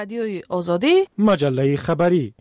رادیوی آزادی، مجله خبری.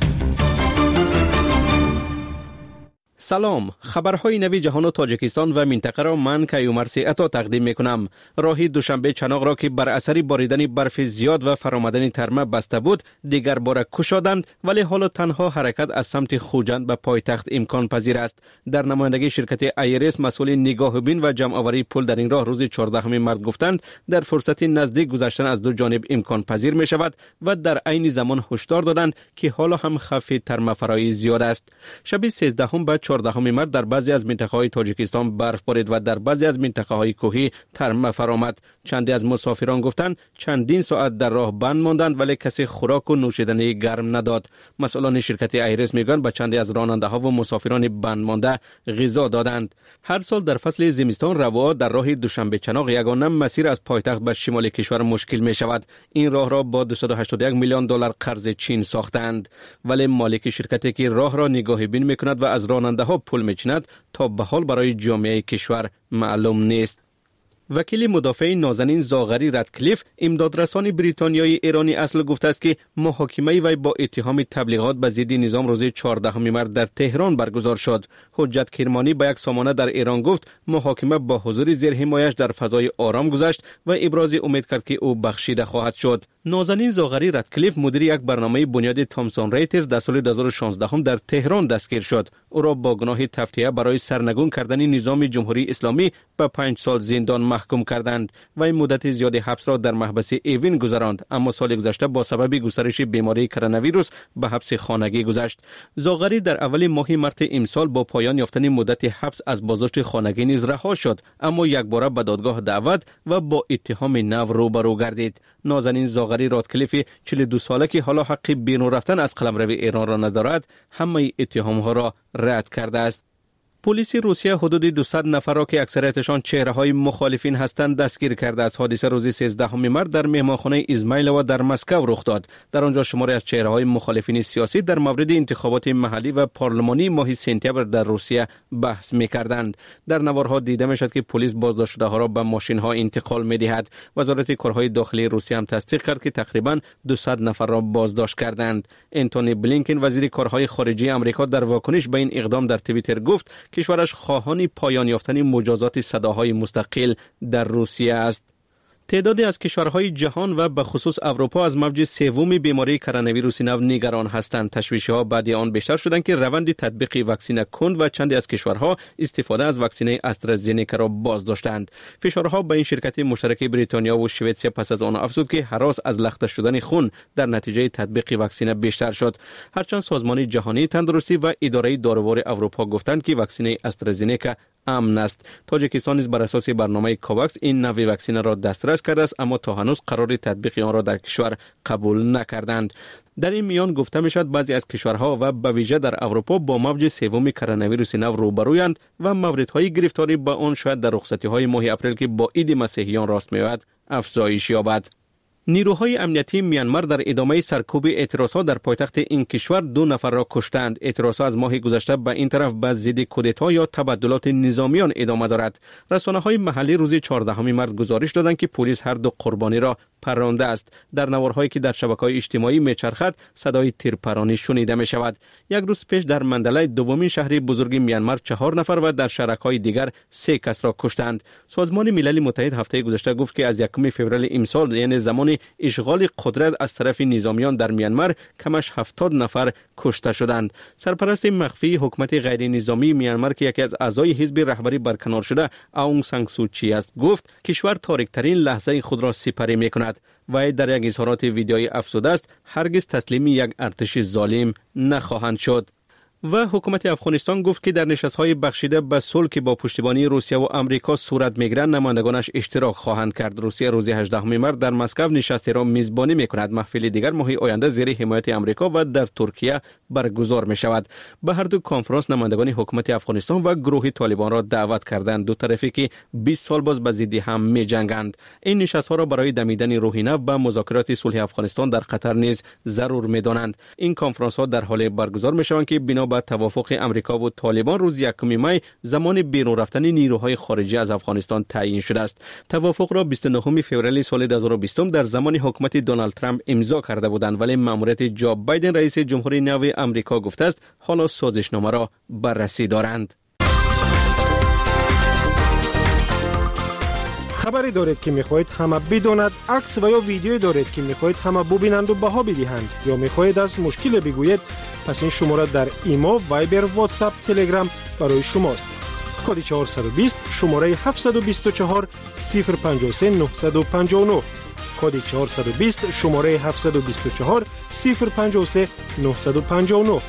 سلام، خبرهای نوی جهان و تاجیکستان و منطقه را من کیومر عطا تقدیم میکنم. راه دوشنبه چناق را که بر اثر باریدن برف زیاد و فرآمدن ترمه بسته بود دیگر بار گشادند، ولی حالا تنها حرکت از سمت خوجند به پایتخت امکان پذیر است. در نمایندگی شرکت ایرس مسئول نگاه بین و جمع آوری پل در این راه روز 14 مارس گفتند در فرصت نزدیک گذشتن از دو جانب امکان پذیر می شود و در عین زمان هشدار دادند که حالا هم خف ترمه فرایی زیاد است. شب 13 به 14 مارس در بعضی از منطقه‌های تاجیکستان برف بارید و در بعضی از منطقه‌های کوهی ترمه فرآمد. چندی از مسافران گفتند چندین ساعت در راه بند ماندند ولی کسی خوراک و نوشیدنی گرم نداد. مسئولان شرکت ایرس میگویند به چندی از راننده‌ها و مسافران بند مانده غذا دادند. هر سال در فصل زمستان رواها در راه دوشنبه چناق یگانه مسیر از پایتخت به شمال کشور مشکل می شود. این راه را با 281 میلیون دلار قرض چین ساختند، ولی مالک شرکتی که راه را نگاه بین میکند و از راننده‌ها پول میچیند تا به حال برای جامعه کشور معلوم نیست. وکیل مدافع نازنین زاغری ردکلیف امدادرسان بریتانیایی ایرانی اصل گفته است که محاکمه وی با اتهام تبلیغات به ضد نظام روز 14 مارس در تهران برگزار شد. حجت کرمانی به یک سامانه در ایران گفت محاکمه با حضور زیر حمایش در فضای آرام گذشت و ابراز امید کرد که او بخشیده خواهد شد. نازنین زاغری ردکلیف مدیر یک برنامه بنیاد تامسون رایترز در سال 2016 در تهران دستگیر شد. او را با گناه تفتیه برای سرنگون کردن نظام جمهوری اسلامی به 5 سال زندان محکوم کردند و این مدت زیاد حبس را در محبس ایوین گذراند، اما سال گذشته با سبب گسترش بیماری کرونا ویروس به حبس خانگی گذشت. زاغری در اول ماه مارس امسال با پایان یافتن مدت حبس از بازداشت خانگی نیز رها شد، اما یک بار به دادگاه دعوت و با اتهام نو روبرو گردید. نازنین زاغری رادکلیف 42 ساله که حالا حق بیرون رفتن از قلمرو ایران را ندارد، همه اتهامها را رد کرده است. پلیس روسیه حدود 200 نفر را که اکثریتشان چهره‌های مخالفین هستند دستگیر کرده است. حادثه روز 13 مارس در مهمانخانه ایزمایلوو در مسکو رخ داد. در آنجا شماری از چهره‌های مخالفین سیاسی در مورد انتخابات محلی و پارلمانی ماه سپتامبر در روسیه بحث می‌کردند. در نوارها دیده می‌شد که پلیس بازداشت شده‌ها را به ماشین‌ها انتقال می‌دهد. وزارت کارهای داخلی روسیه هم تصدیق کرد که تقریباً 200 نفر را بازداشت کردند. انتونی بلینکن وزیر کارهای خارجه آمریکا در واکنش به این اقدام در توییتر گفت کشورش خواهان پایان یافتن مجازات صداهای مستقل در روسیه است. تعدادی از کشورهای جهان و به خصوص اروپا از موج سوم بیماری کرونا ویروس نو نگران هستند. تشویش‌ها بعد آن بیشتر شدند که روند تطبیق واکسن کند و چندی از کشورها استفاده از واکسن استرازینیکا را بازداشتند. فشارها به این شرکت مشترک بریتانیا و سوئیسرا پس از آن افزود که هراس از لخته شدن خون در نتیجه تطبیق واکسن بیشتر شد. هرچند سازمان جهانی تندرستی و اداره داروار اروپا گفتند که واکسن استرازینیکا امن است. تاجیکستان نیز بر اساس برنامه کوواکس این نوع واکسن را دسترس کرده است، اما تا هنوز قرار تطبیق آن را در کشور قبول نکردند. در این میان گفته میشد بعضی از کشورها و به ویژه در اروپا با موج سوم کرونا ویروس نو روبرویند و موردهای گرفتاری با آن شاید در رخصتی‌های ماه اپریل که با عید مسیحیان راست می‌آید افزایش یابد. نیروهای امنیتی میانمار در ادامه سرکوب اعتراضات در پایتخت این کشور 2 نفر را کشتند. اعتراضات از ماه گذشته به این طرف به ضد کودتا یا تبدلات نظامیان ادامه دارد. رسانه‌های محلی روز 14 مارس گزارش دادند که پلیس هر 2 قربانی را پرانده است. در نوارهایی که در شبکه‌های اجتماعی میچرخد صدای تیرپرانی شنیده میشود. یک روز پیش در مندلای دومین شهر بزرگ میانمار 4 نفر و در شهرهای دیگر 3 کس را کشتند. سازمان ملل متحد هفته گذشته گفت که از 1 فوریه امسال یعنی زمان اشغال قدرت از طرف نظامیان در میانمار کمش 70 نفر کشته شدند. سرپرست مخفی حکومت غیر نظامی میانمار که یکی از اعضای حزب رهبری برکنار شده آونگ سان سو چی است گفت کشور تاریک ترین لحظه خود را سپری میکند و در یک اظهارات ویدیویی افزوده است هرگز تسلیم یک ارتش ظالم نخواهند شد. و حکومت افغانستان گفت که در نشست‌های بخشیده به صلح که با پشتیبانی روسیه و آمریکا صورت می‌گیرد نمایندگانش اشتراک خواهند کرد. روسیه روز 18 مارس در مسکو نشستی را میزبانی می‌کند. محفل دیگر ماه آینده زیر حمایت آمریکا و در ترکیه برگزار می‌شود. به هر دو کنفرانس نمایندگان حکومت افغانستان و گروه طالبان را دعوت کردند. دو طرفی که 20 سال باز به ضد هم می‌جنگند. این نشست‌ها را برای دمیدن روح نو و مذاکرات صلح افغانستان در قطر نیز ضرور می‌دانند. این کنفرانس‌ها در حال برگزار می‌شوند که بنا به توافق امریکا و طالبان روز 1 می زمان بیرون رفتن نیروهای خارجی از افغانستان تعیین شده است. توافق را 29 فوریه سال 2020 در زمان حکومت دونالد ترامپ امضا کرده بودند، ولی ماموریت جو بایدن رئیس جمهوری نو امریکا گفته است حالا سازشنامه را بررسی دارند. خبری دارید که میخواهید همه بداند، عکس و یا ویدیو دارید که میخواهید همه ببینند و بها بدهند، یا میخواهید از مشکل بگویید، پس این شماره در ایمو، وایبر، واتساپ، تلگرام برای شماست. کد 420 شماره 724 053 959. کد 420 شماره 724 053 959.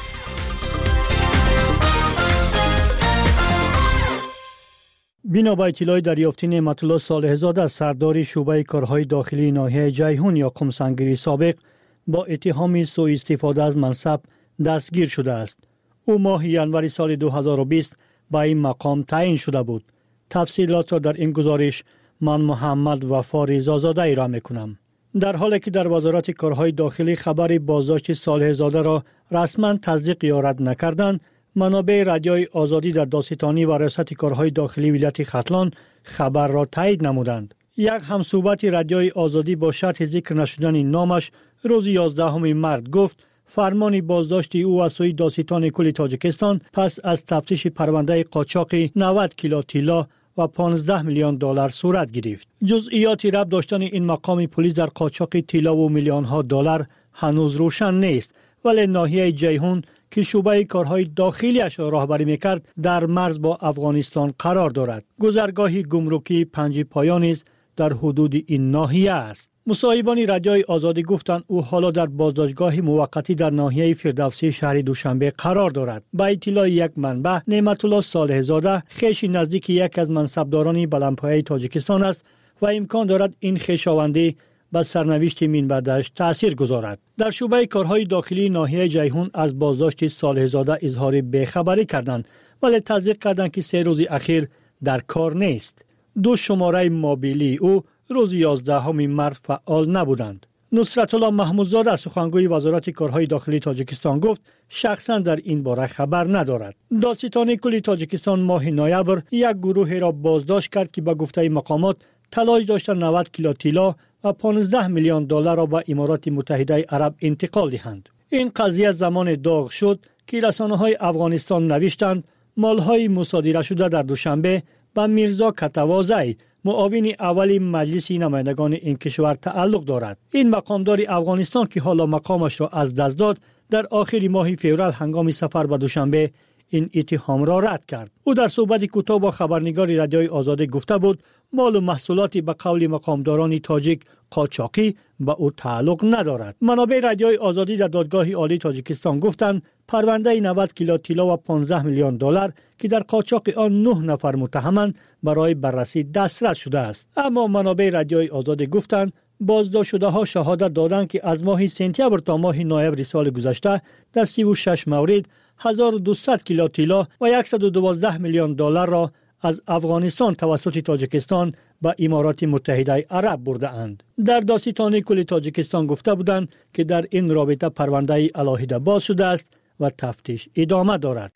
بنا به اطلاع دریافتی نعمت الله صالح زاده سردار شعبه کارهای داخلی ناحیه جیهون یا قمسنگیری سابق با اتهام سوء استفاده از منصب دستگیر شده است. او ماه ژانویه سال 2020 به این مقام تعیین شده بود. تفصیلات را در این گزارش من محمد وفا رضازاده ارائه می‌کنم. در حالی که در وزارت کارهای داخلی خبر بازداشت صالح زاده را رسما تصدیق یا رد نکردند، منابع رادیوی آزادی در داستانی و ریاست کارهای داخلی ولایت ختلان خبر را تایید نمودند. یک همصحبت رادیوی آزادی با شرط ذکر نشدن نامش روز 11 مارس گفت فرمان بازداشت او از سوی داستان کل تاجیکستان پس از تفتیش پرونده قاچاق 90 کیلو طلا و 15 میلیون دلار صورت گرفت. جزئیات ربط داشتن این مقام پلیس در قاچاق طلا و میلیون ها دلار هنوز روشن نیست، ولی ناحیه جیهون که شعبه کارهای داخلیش را راهبری میکرد در مرز با افغانستان قرار دارد. گذرگاه گمرکی پنج پایان نیز در حدود این ناحیه است. مصاحبان رادیوی آزادی گفتند او حالا در بازداشتگاه موقتی در ناحیه فردوسی شهر دوشنبه قرار دارد. با اطلاع یک منبع، نعمت الله صالح زاده خویش نزدیک یک از منصبداران بلندپایه تاجیکستان است و امکان دارد این خویشاوندی به سرنوشت منبعش تأثیر گذارد. در شعبه کارهای داخلی ناحیه جیهون از بازداشت صالح زاده اظهار بیخبری کردند، ولی تصدیق کردند که 3 روز اخیر در کار نیست. 2 شماره موبیلی او روز 11 مارس فعال نبودند. نصرت الله محمودزاده سخنگوی وزارت کارهای داخلی تاجیکستان گفت شخصا در این باره خبر ندارد. دادستان کل تاجیکستان ماه نوامبر یک گروه را بازداشت کرد که به گفته مقامات تلاش داشتند 90 کیلو طلا و 15 میلیون دلار را به امارات متحده عرب انتقال دهند. این قضیه زمان داغ شد که رسانه‌های افغانستان نوشتند مال‌های مصادره شده در دوشنبه به میرزا کتوازی معاون اول مجلس نمایندگان این کشور تعلق دارد. این مقامدار افغانستان که حالا مقامش را از دست داد در آخر ماه فوریه هنگام سفر به دوشنبه این اتهام را رد کرد. او در صحبت کوتاه با خبرنگار رادیوی آزادی گفته بود مال و محصولاتی به قول مقامداران تاجیک قاچاقی به او تعلق ندارد. منابع رادیوی آزادی در دادگاه عالی تاجیکستان گفتند پرونده 90 کیلو طلا و 15 میلیون دلار که در قاچاق آن 9 نفر متهمند برای بررسی دسترس شده است. اما منابع رادیوی آزادی گفتند بازداشت شده ها شهادت دادند که از ماه سپتامبر تا ماه نوامبر سال گذشته در 36 مورد 1200 کیلو طلا و 112 میلیون دلار را از افغانستان توسط تاجیکستان به امارات متحده عرب برده اند. در دادستانی کل تاجیکستان گفته بودند که در این رابطه پرونده علیحده باز شده است و تفتیش ادامه دارد.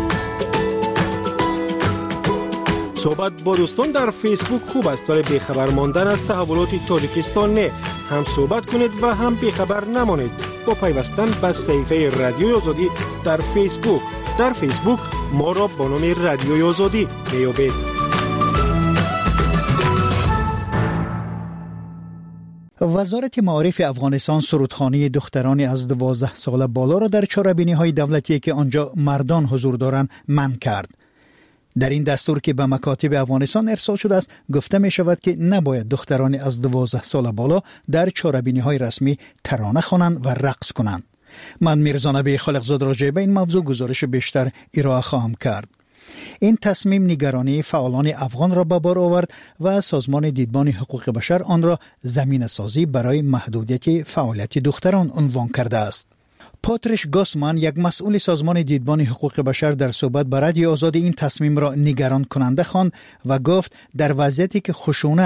صحبت با دوستان در فیسبوک خوب است، ولی بیخبر ماندن از تحولات تاجیکستان نه. هم صحبت کنید و هم بیخبر نمانید با پیوستن به صفحه رادیوی آزادی در فیسبوک. در فیسبوک ما را با نام رادیوی آزادی میابید. وزارت معارف افغانستان سرودخانه دختران از 12 سال بالا را در چهاربینی‌های دولتی که آنجا مردان حضور دارند منع کرد. در این دستور که به مکاتب افغانستان ارسال شده است گفته می شود که نباید دختران از 12 سال بالا در چهاربینی‌های رسمی ترانه خوانند و رقص کنند. من میرزا نبی خالقزاد راجع به این موضوع گزارش بیشتر ارائه خواهم کرد. این تصمیم نگرانی فعالان افغان را به بار آورد و سازمان دیدبان حقوق بشر آن را زمینه سازی برای محدودیت فعالیت دختران عنوان کرده است. پاتریش گاسمان یک مسئول سازمان دیدبان حقوق بشر در صحبت با رادیو آزادی این تصمیم را نگران کننده خواند و گفت در وضعیتی که خشونت،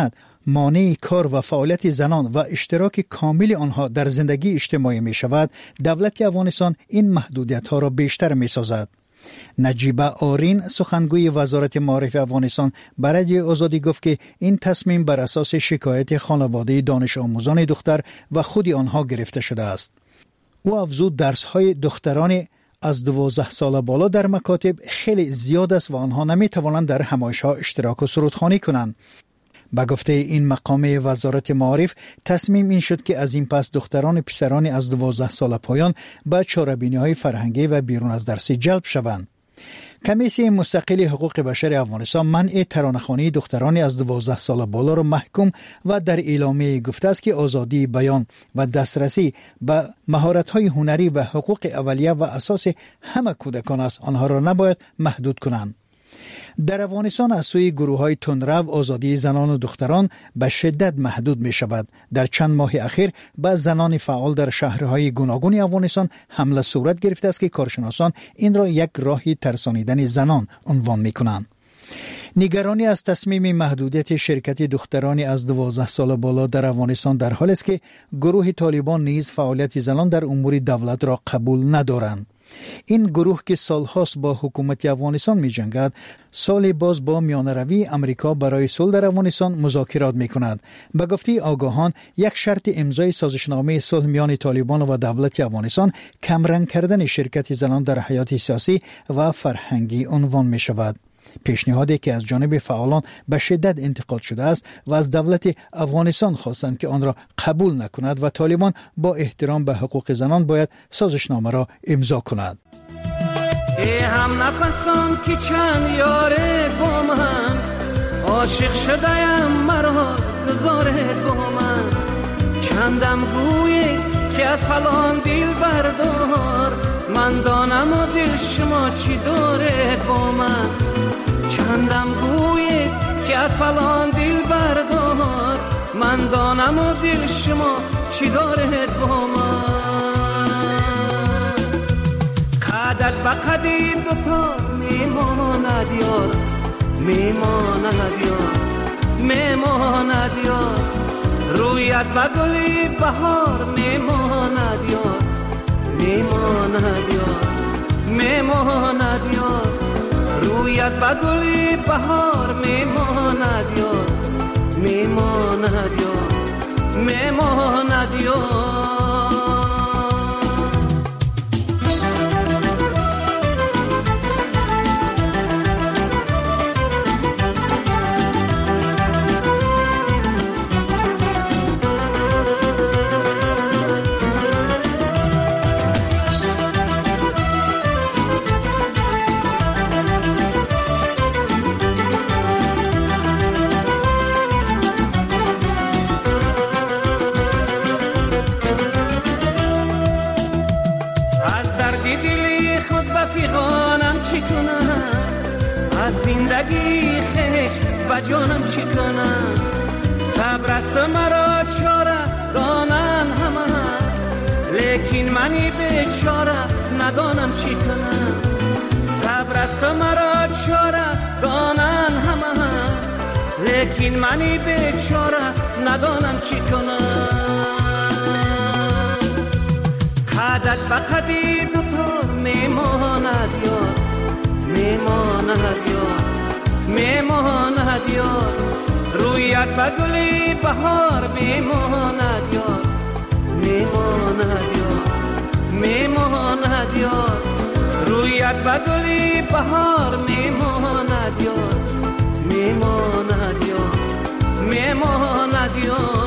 مانع کار و فعالیت زنان و اشتراک کامل آنها در زندگی اجتماعی می شود، دولت افغانستان این محدودیت ها را بیشتر می سازد. نجیبه آرین سخنگوی وزارت معارف افغانستان برای آزادی گفت که این تصمیم بر اساس شکایت خانواده دانش آموزان دختر و خود آنها گرفته شده است. او افزود درس‌های دختران از 12 سال بالا در مکاتب خیلی زیاد است و آنها نمی توانند در همایش‌ها اشتراک و سرودخوانی کنند. با گفته این مقام وزارت معارف، تصمیم این شد که از این پس دختران پسران از 12 سال پایان به چاره‌بینی‌های فرهنگی و بیرون از درسی جلب شوند. کمیسیون مستقل حقوق بشر افغانستان منع ترانه‌خوانی دختران از 12 سال بالا را محکوم و در اعلامیه گفته است که آزادی بیان و دسترسی به مهارت‌های هنری و حقوق اولیه و اساس همه کودکان است، آنها را نباید محدود کنند. در افغانستان از سوی گروه‌های تندرو آزادی زنان و دختران به شدت محدود می شود. در چند ماه اخیر به زنان فعال در شهرهای گوناگون افغانستان حمله صورت گرفته است که کارشناسان این را یک راهی ترسانیدن زنان عنوان می کنند. نگرانی از تصمیم محدودیت شرکت دختران از 12 سال بالا در افغانستان در حال است که گروه طالبان نیز فعالیت زنان در امور دولت را قبول ندارند. این گروه که سالهاست با حکومت افغانستان می جنگد، سال باز با میانروی امریکا برای صلح در افغانستان مذاکرات می کند. به گفته آگاهان، یک شرط امضای سازشنامه صلح میان طالبان و دولت افغانستان کمرنگ کردن شرکت زنان در حیات سیاسی و فرهنگی عنوان می شود. پیشنهادی که از جانب فعالان به شدت انتقاد شده است و از دولت افغانستان خواستند که آن را قبول نکند و طالبان با احترام به حقوق زنان باید سازشنامه را امضا کند. ای هم نفسان که چند یاره با من عاشق شده‌ام مرا گذاره با من چندم گویی که از فلان دل بردار من دانم و دل شما چی داره با من چندم گویی که از فلان دل بردار من دانم و دل شما چی داره با من قدت به قدیم دوتا میماند یار میماند یار میماند یار رویت به گلی بهار میماند یار میماند یار میماند یار رویت به گلی بهار میماند یار میماند یار میماند یار زندگی خش و جانم چی کنم صبر است مرا چاره دانن همه لیکن منی بیچاره ندانم چی کنم صبر است مرا چاره دانن همه لیکن منی بیچاره ندانم چی کنم قدت به قدی دوتا میماند یار میماند یار میماند یار رویت به گلی بهار میماند یار میماند یار میماند یار رویت به گلی بهار میماند یار میماند یار میماند یار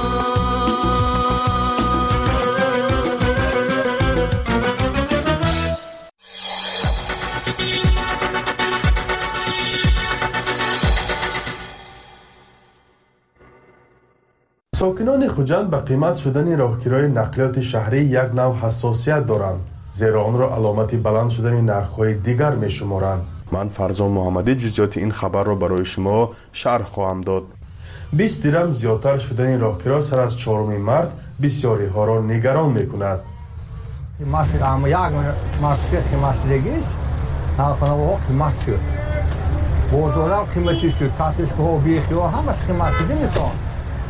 ساکنان خوجند به قیمت شدن راهگیرهای نقلیات شهری یک نوع حساسیت دارند، زیرا آن را علامت بلند شدن نرخ‌های دیگر می‌شمارند. من فرزان محمدی جزئیات این خبر را برای شما شرح خواهم داد. 20 درم زیادتر شدن راهگیرها سر از 4 مارس بسیاری ها را نگران می‌کند. اما یک مارس قیمت دیگه تلفن قیمت شد. بردولار قیمتی شد، کاتش که بیخی و همش قیمت دیگه می‌سان.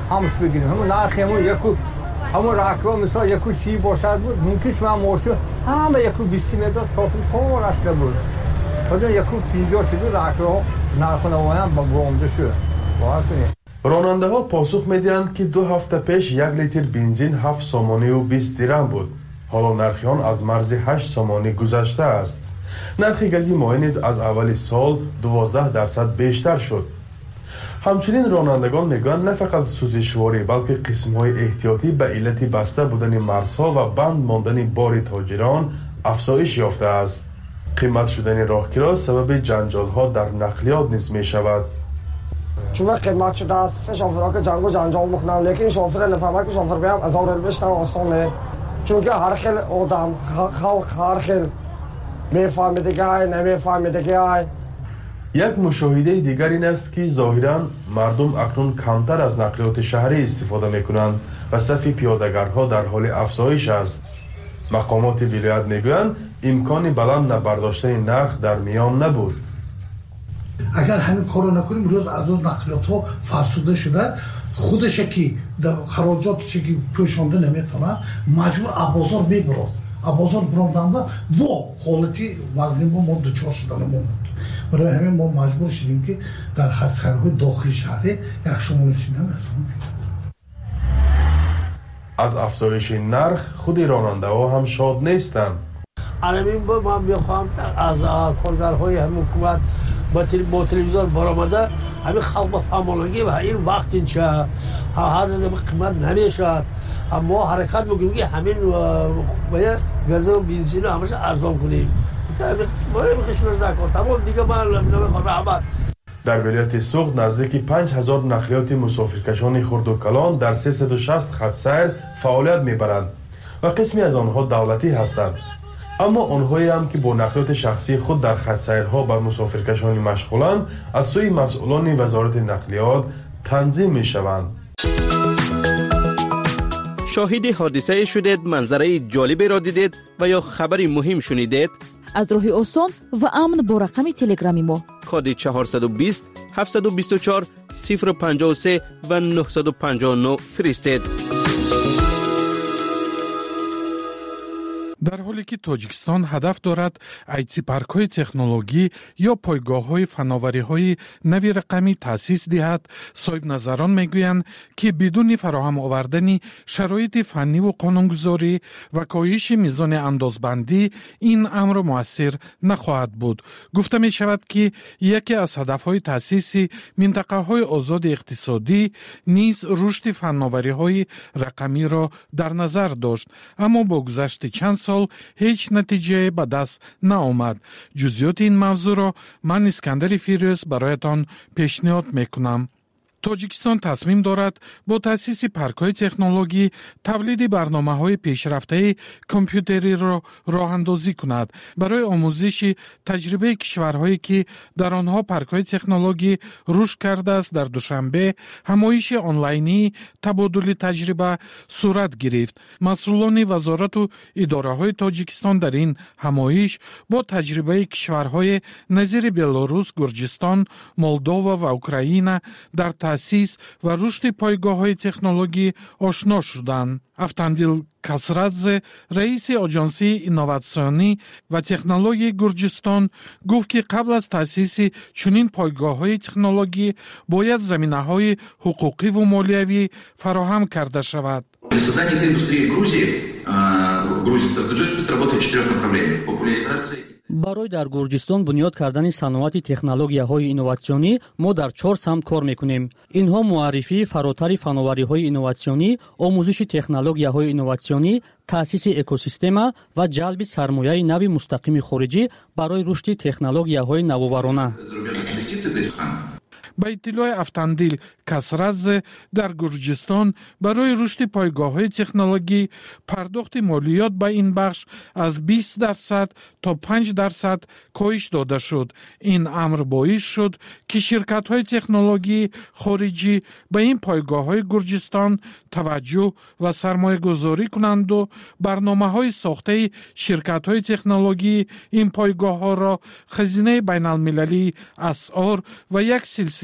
همش بگیریم همون نرخمون یکو همون راکرو مثلا یکو 30 باشد بود ممکن شما ماشین همه یکو 20 میداد شاپین پر اصلا بود بعد یکو 50 شد راکرو نرخونه‌ام با گرونده شد راننده ها پاسخ میدهند که 2 هفته پیش 1 لیتر بنزین 7 سومانی و 20 درم بود. حالا نرخ آن از مرز 8 سومانی گذشته است. نرخ گازی مایع نیز از اول سال 12% بیشتر شد. همچنین رانندگان میگویند نه فقط سوزشواری بلکه قسم‌های احتیاطی به علت بسته بودن مرزها و بند ماندن بار تاجران افزایش یافته است. قیمت شدن راهگیرها سبب جنجال‌ها در نقلیات نیز می‌شود. چون قیمت شده است شوفرها که جنگ و جنجال میکنن لیکن شوفر نفهمه که شوفر بیام از اول بشتن آسانه چون که هر خیل آدم خلق هر خیل میفهمه دیگه نمیفهمه دیگه. یک مشاهده دیگر این است که ظاهراً مردم اکنون کمتر از نقلیات شهری استفاده میکنند و صف پیاده‌گرها در حال افزایش است. مقامات ولایت میگویند امکان بلند برداشتن نرخ در میان نبود. اگر همین کارو نکنیم روز از روز نقلیات ها فرسوده شده خودش که خراجاتش که پوشانده نمیتونه مجبور بازار ببرد بازار براندن با حالتی وزن ما دوچار شدن ما برای همین ما مجبور شدیم که در خطرهای داخل شهر یک شمال سینه از افزایش نرخ خود راننده ها هم شاد نیستند. همین با من میخوام که از کارگرهای همین حکومت با تلویزیون برآمده همین خلق با فهمانگی و این وقت اینچه هر روز قیمت نمیشد ما حرکت میکنیم که همین باید گاز و بنزین رو همش ارزان کنیم ما نمیخوشون زکات تمام دیگه من نمیخوام رحمت. در ولایت سوخت نزدیک 5000 نقلیات مسافرکشان خرد و کلان در 360 خط سیر فعالیت میبرند و قسمی از آنها دولتی هستند. اما آنهایی هم که با نقلیات شخصی خود در خط سیرها بر مسافرکشانی مشغولند از سوی مسئولان وزارت نقلیات تنظیم میشوند. شاهد حادثه شدید، منظره جالبی را دیدید و یا خبری مهم شنیدید؟ از راه آسان و امن با رقم تلگرامی ما کد 420 724 053 و 959 فرستید. در حالی که تاجیکستان هدف دارد ایتی پارک‌های تکنولوژی یا پایگاه‌های فناوری‌های نوی رقمی تأسیس دهد، صاحب نظران میگویند که بدون فراهم آوردن شرایط فنی و قانونگذاری و کاهش میزان اندازبندی این امر مؤثر نخواهد بود. گفته می شود که یکی از هدف‌های تأسیس منطقه‌های آزاد اقتصادی نیز رشد فناوری‌های رقمی را در نظر داشت، اما با گذشت چند سال هیچ نتیجه به دست نآمد. جزئیات این موضوع را من اسکندر فیروز برایتان پیشنهاد میکنم. تاجیکستان تصمیم دارد با تأسیس پارک‌های تکنولوژی تولید برنامه‌های پیشرفته کامپیوتری را راه اندازی کند برای آموزش تجربه کشورهایی که در آنها پارک‌های تکنولوژی رشد کرده است. در دوشنبه همایش آنلاینی تبادل تجربه صورت گرفت. مسئولان وزارت و اداره‌های تاجیکستان در این همایش با تجربه کشورهای نظیر بلاروس، گرجستان، مولداوا و اوکراین در تأسیس و رشد پایگاه‌های تکنولوژی آشنا شدند. افتاندیل کاسرادзе، رئیس آژانسی اینوواسیونی و تکنولوژی گرجستان، گفت که قبل از تأسیس چنین پایگاه‌های تکنولوژی باید زمینه‌های حقوقی و مالیوی فراهم کرده شود. Создание этой индустрии в Грузии работает в 4 направлениях. Популяризация. برای در گرجستان بنیاد کردن صنعت تکنولوژی‌های اینوواسیونی ما در 4 سمت کار میکنیم. اینها معرفی فراتر فناوری‌های اینوواسیونی، آموزش تکنولوژی‌های اینوواسیونی، تأسیس اکوسیستم و جلب سرمایه نو مستقیم خارجی برای رشد تکنولوژی‌های نوآورانه. با اطلاع افتاندیل کاسرادзе، در گرجستان برای رشد پایگاه‌های تکنولوژی پرداخت مالیات به این بخش از 20% تا 5% کاهش داده شد. این امر باعث شد که شرکت‌های تکنولوژی خارجی به این پایگاه‌های گرجستان توجه و سرمایه‌گذاری کنند و برنامه‌های ساخته شرکت‌های تکنولوژی این پایگاه‌ها را خزینه بین‌المللی اسعار و یک سلسله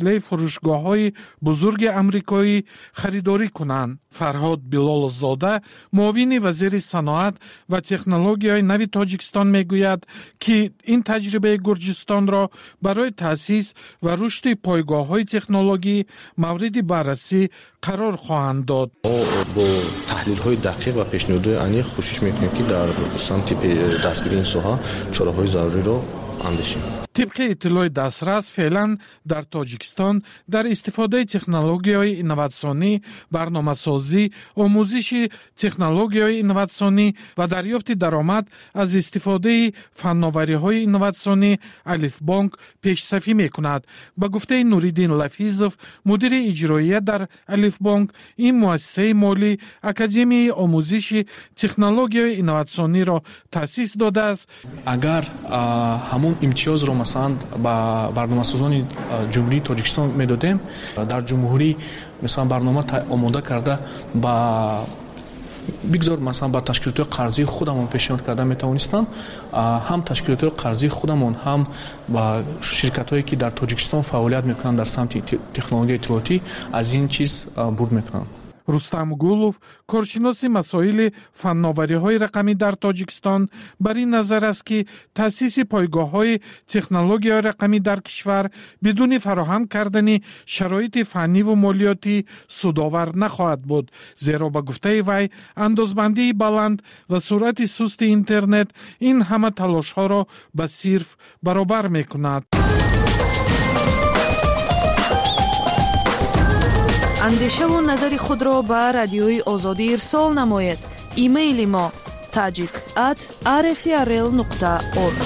وسیله فروشگاه‌های بزرگ آمریکایی خریداری کنند. فرهاد بلالزاده معاون وزیر صنعت و تکنولوژی نو تاجیکستان میگوید که این تجربه گرجستان را برای تأسیس و رشد پایگاه‌های تکنولوژی مورد بررسی قرار خواهند داد. با تحلیل‌های دقیق و پیشنهادهای عمیق کوشش می‌کنیم که در سمت دستگیری این ساحه چاره‌های ضروری را اندیشیم. طبق اطلاع دسترس فعلا در تاجیکستان در استفاده تکنولوژی‌های اینوواسیونی، برنامه‌سازی، آموزش تکنولوژی‌های اینوواسیونی و دریافت درآمد از استفاده فناوری‌های اینوواسیونی الف بانک پیش‌صفی می‌کند. به گفته نوریدین لفیزوف، مدیر اجرایی در الف بانک، این مؤسسه مالی اکادمی آموزش تکنولوژی‌های اینوواسیونی را تأسیس داده است. اگر همون امتیاز را مثلا با برنامه‌سازان جمهوری تاجیکستان میدادیم، در جمهوری مثلا برنامه آماده کرده با بگذار مثلا با تشکیلات قرضی خودمون پیشنهاد کرده میتوانستم هم تشکیلات قرضی خودمون هم با شرکت‌هایی که در تاجیکستان فعالیت میکنن در سمت تکنولوژی اطلاعاتی از این چیز برد میکنن. رستم گولوف، کارشناس مسائل فناوری‌های رقمی در تاجیکستان، بر این نظر است که تأسیس پایگاه‌های تکنولوژی رقمی در کشور بدون فراهم کردن شرایط فنی و مالیاتی سودآور نخواهد بود، زیرا به گفته وی اندازبندی بلند و سرعت سست اینترنت این همه تلاش‌ها را به صرف برابر می‌کند. اندیشه و نظر خود را به رادیوی آزادی ارسال نماید. ایمیل ما tajik@rfrl.org.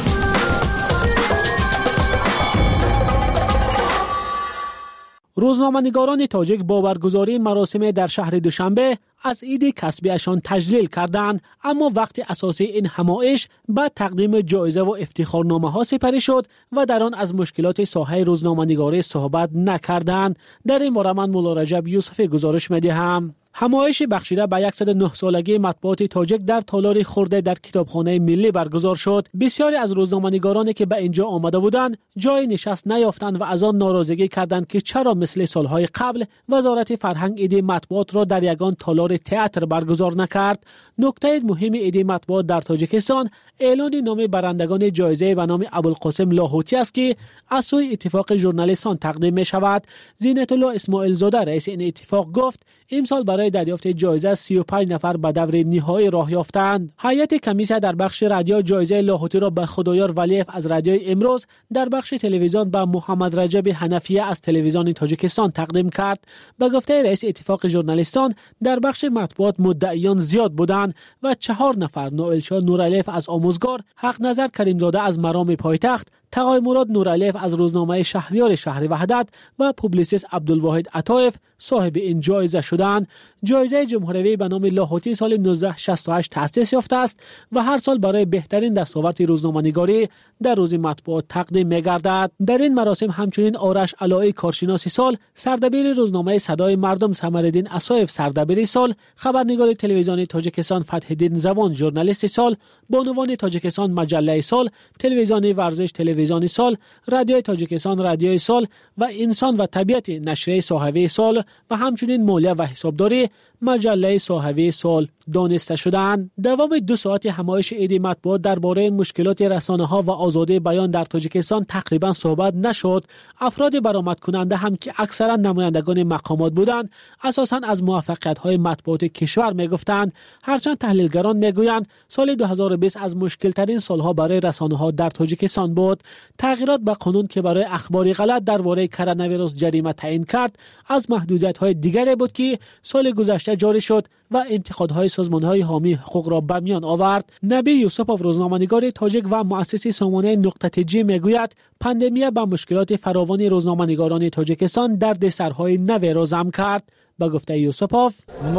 روزنامه‌نگاران تاجیک با برگزاری مراسم در شهر دوشنبه از عید کسبیشان تجلیل کردند، اما وقت اساسی این همایش به تقدیم جایزه و افتخارنامه ها سپری شد و در آن از مشکلات ساحه روزنامه‌نگاری صحبت نکردند. در این باره من مولا رجب یوسفی گزارش می‌دهم. همایش بخشیده به 109 سالگی مطبوعات تاجیک در تالار خرده در کتابخانه ملی برگزار شد. بسیاری از روزنامه‌نگارانی که به اینجا آمده بودند جای نشست نیافتند و از آن ناراضگی کردند که چرا مثل سالهای قبل وزارت فرهنگ عید مطبوعات را در یگان تالار تئاتر برگزار نکرد. نکته مهم عید مطبوعات در تاجیکستان اعلان نام برندگان جایزه به نام ابوالقاسم لاهوتی است که از سوی اتفاق ژورنالیستان تقدیم می شود. زینت الله اسماعیل زاده رئیس این اتفاق گفت امسال برای دریافت جایزه 35 نفر به دور نهایی راه یافتند. هیئت کمیسیون در بخش رادیو جایزه لاهوتی را به خدایار ولیف از رادیو امروز، در بخش تلویزیون به محمد رجب حنفیه از تلویزیون تاجیکستان تقدیم کرد. به گفته رئیس اتفاق ژورنالیستان در بخش مطبوعات مدعیان زیاد بودند و 4 نفر نوئلشاه نورالیف از آموزگار، حق نظر کریمزاده از مرام پایتخت، تقای مراد نورالیف از روزنامه شهریار شهر وحدت و پوبلیسیست عبدالواحد عطایف صاحب این جایزه شدند. جایزه جمهوری به نام لاهوتی سال 1968 تأسیس یافته است و هر سال برای بهترین دستاورد روزنامه‌نگاری در روز مطبوعات تقدیم می‌گردد. در این مراسم همچنین آرش علایی کارشناس سال، سردبیر روزنامه صدای مردم ثمرالدین اسایف سردبیر سال، خبرنگار تلویزیون تاجیکستان فتح‌الدین زبان ژورنالیست سال، بانوان تاجیکستان مجله سال، تلویزیون ورزش تلویزیون سال، رادیو تاجیکستان رادیو سال و انسان و طبیعت نشریه صحوی سال و همچنین مالیه و حسابداری مجله صحوی سال دانسته شدند. دوام 2 ساعت همایش عید مطبوعات درباره مشکلات رسانه‌ها و آزادی بیان در تاجیکستان تقریبا صحبت نشد. افراد برآمد کننده هم که اکثرا نمایندگان مقامات بودند اساساً از موفقیت‌های مطبوعات کشور می‌گفتند، هرچند تحلیلگران می‌گویند سال 2020 از مشکل‌ترین سال‌ها برای رسانه‌ها در تاجیکستان بود. تغییرات به قانون که برای اخبار غلط درباره کرونا ویروس جریمه تعیین کرد از محدودیت‌های دیگری بود که سال گذشته جاری شد و انتقادهای سازمان‌های حامی حقوق را به میان آورد. نبی یوسفوف روزنامه‌نگار تاجیک و مؤسس سامانه نقطه جی میگوید پاندمی به مشکلات فراوان روزنامه‌نگاران تاجیکستان درد سرهای نوی را ضم کرد. به گفته یوسفوف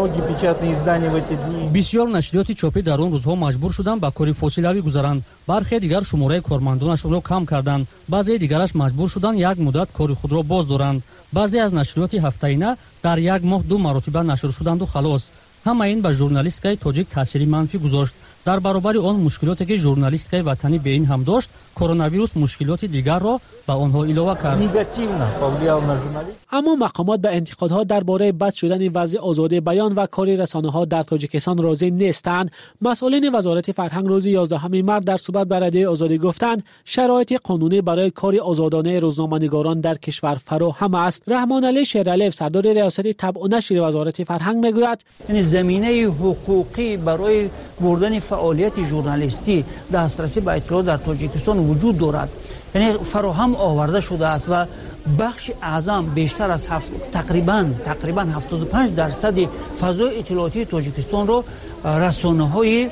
بسیار نشریات چاپی در آن روزها مجبور شدند به کاری فاصله‌ای گذارند. برخی دیگر شماره کارمندانشان را کم کردند. بعضی دیگرش مجبور شدند یک مدت کار خود را باز دارند. بعضی از نشریات هفته‌ایه در یک ماه 2 مرتبه نشر شدند و خلاص. ҳамаин ба журналисткаи тоҷик таъсири манфӣ гузошт. дар баробари он мушкилоте ки журналисткаи ватанӣ бе ин ҳам дошт, коронавирус мушкилоти дигарро ба онҳо илова кард. аммо мақомот ба интиқодҳо дар бораи бад шудани вазъи озодии баён ва кори расонаҳо дар тоҷикистон розӣ нестанд. масъулини вазорати фарҳанг рӯзи 11 март дар суҳбат ба радиои озодӣ гуфтанд, шароити қонунӣ барои кори озодонаи рӯзноманигорон дар кишвар фароҳам аст. раҳмоналӣ шералиев, сардори риёсати табъу нашри вазорати фарҳанг мегӯяд, یعنی زمینه حقوقی برای بردن فعالیت ژورنالیستی دسترسی به اطلاعات در تاجیکستان وجود دارد. یعنی فراهم آورده شده است و بخش اعظم بیشتر از تقریبا 75% فضای اطلاعاتی تاجیکستان رو رسانه‌های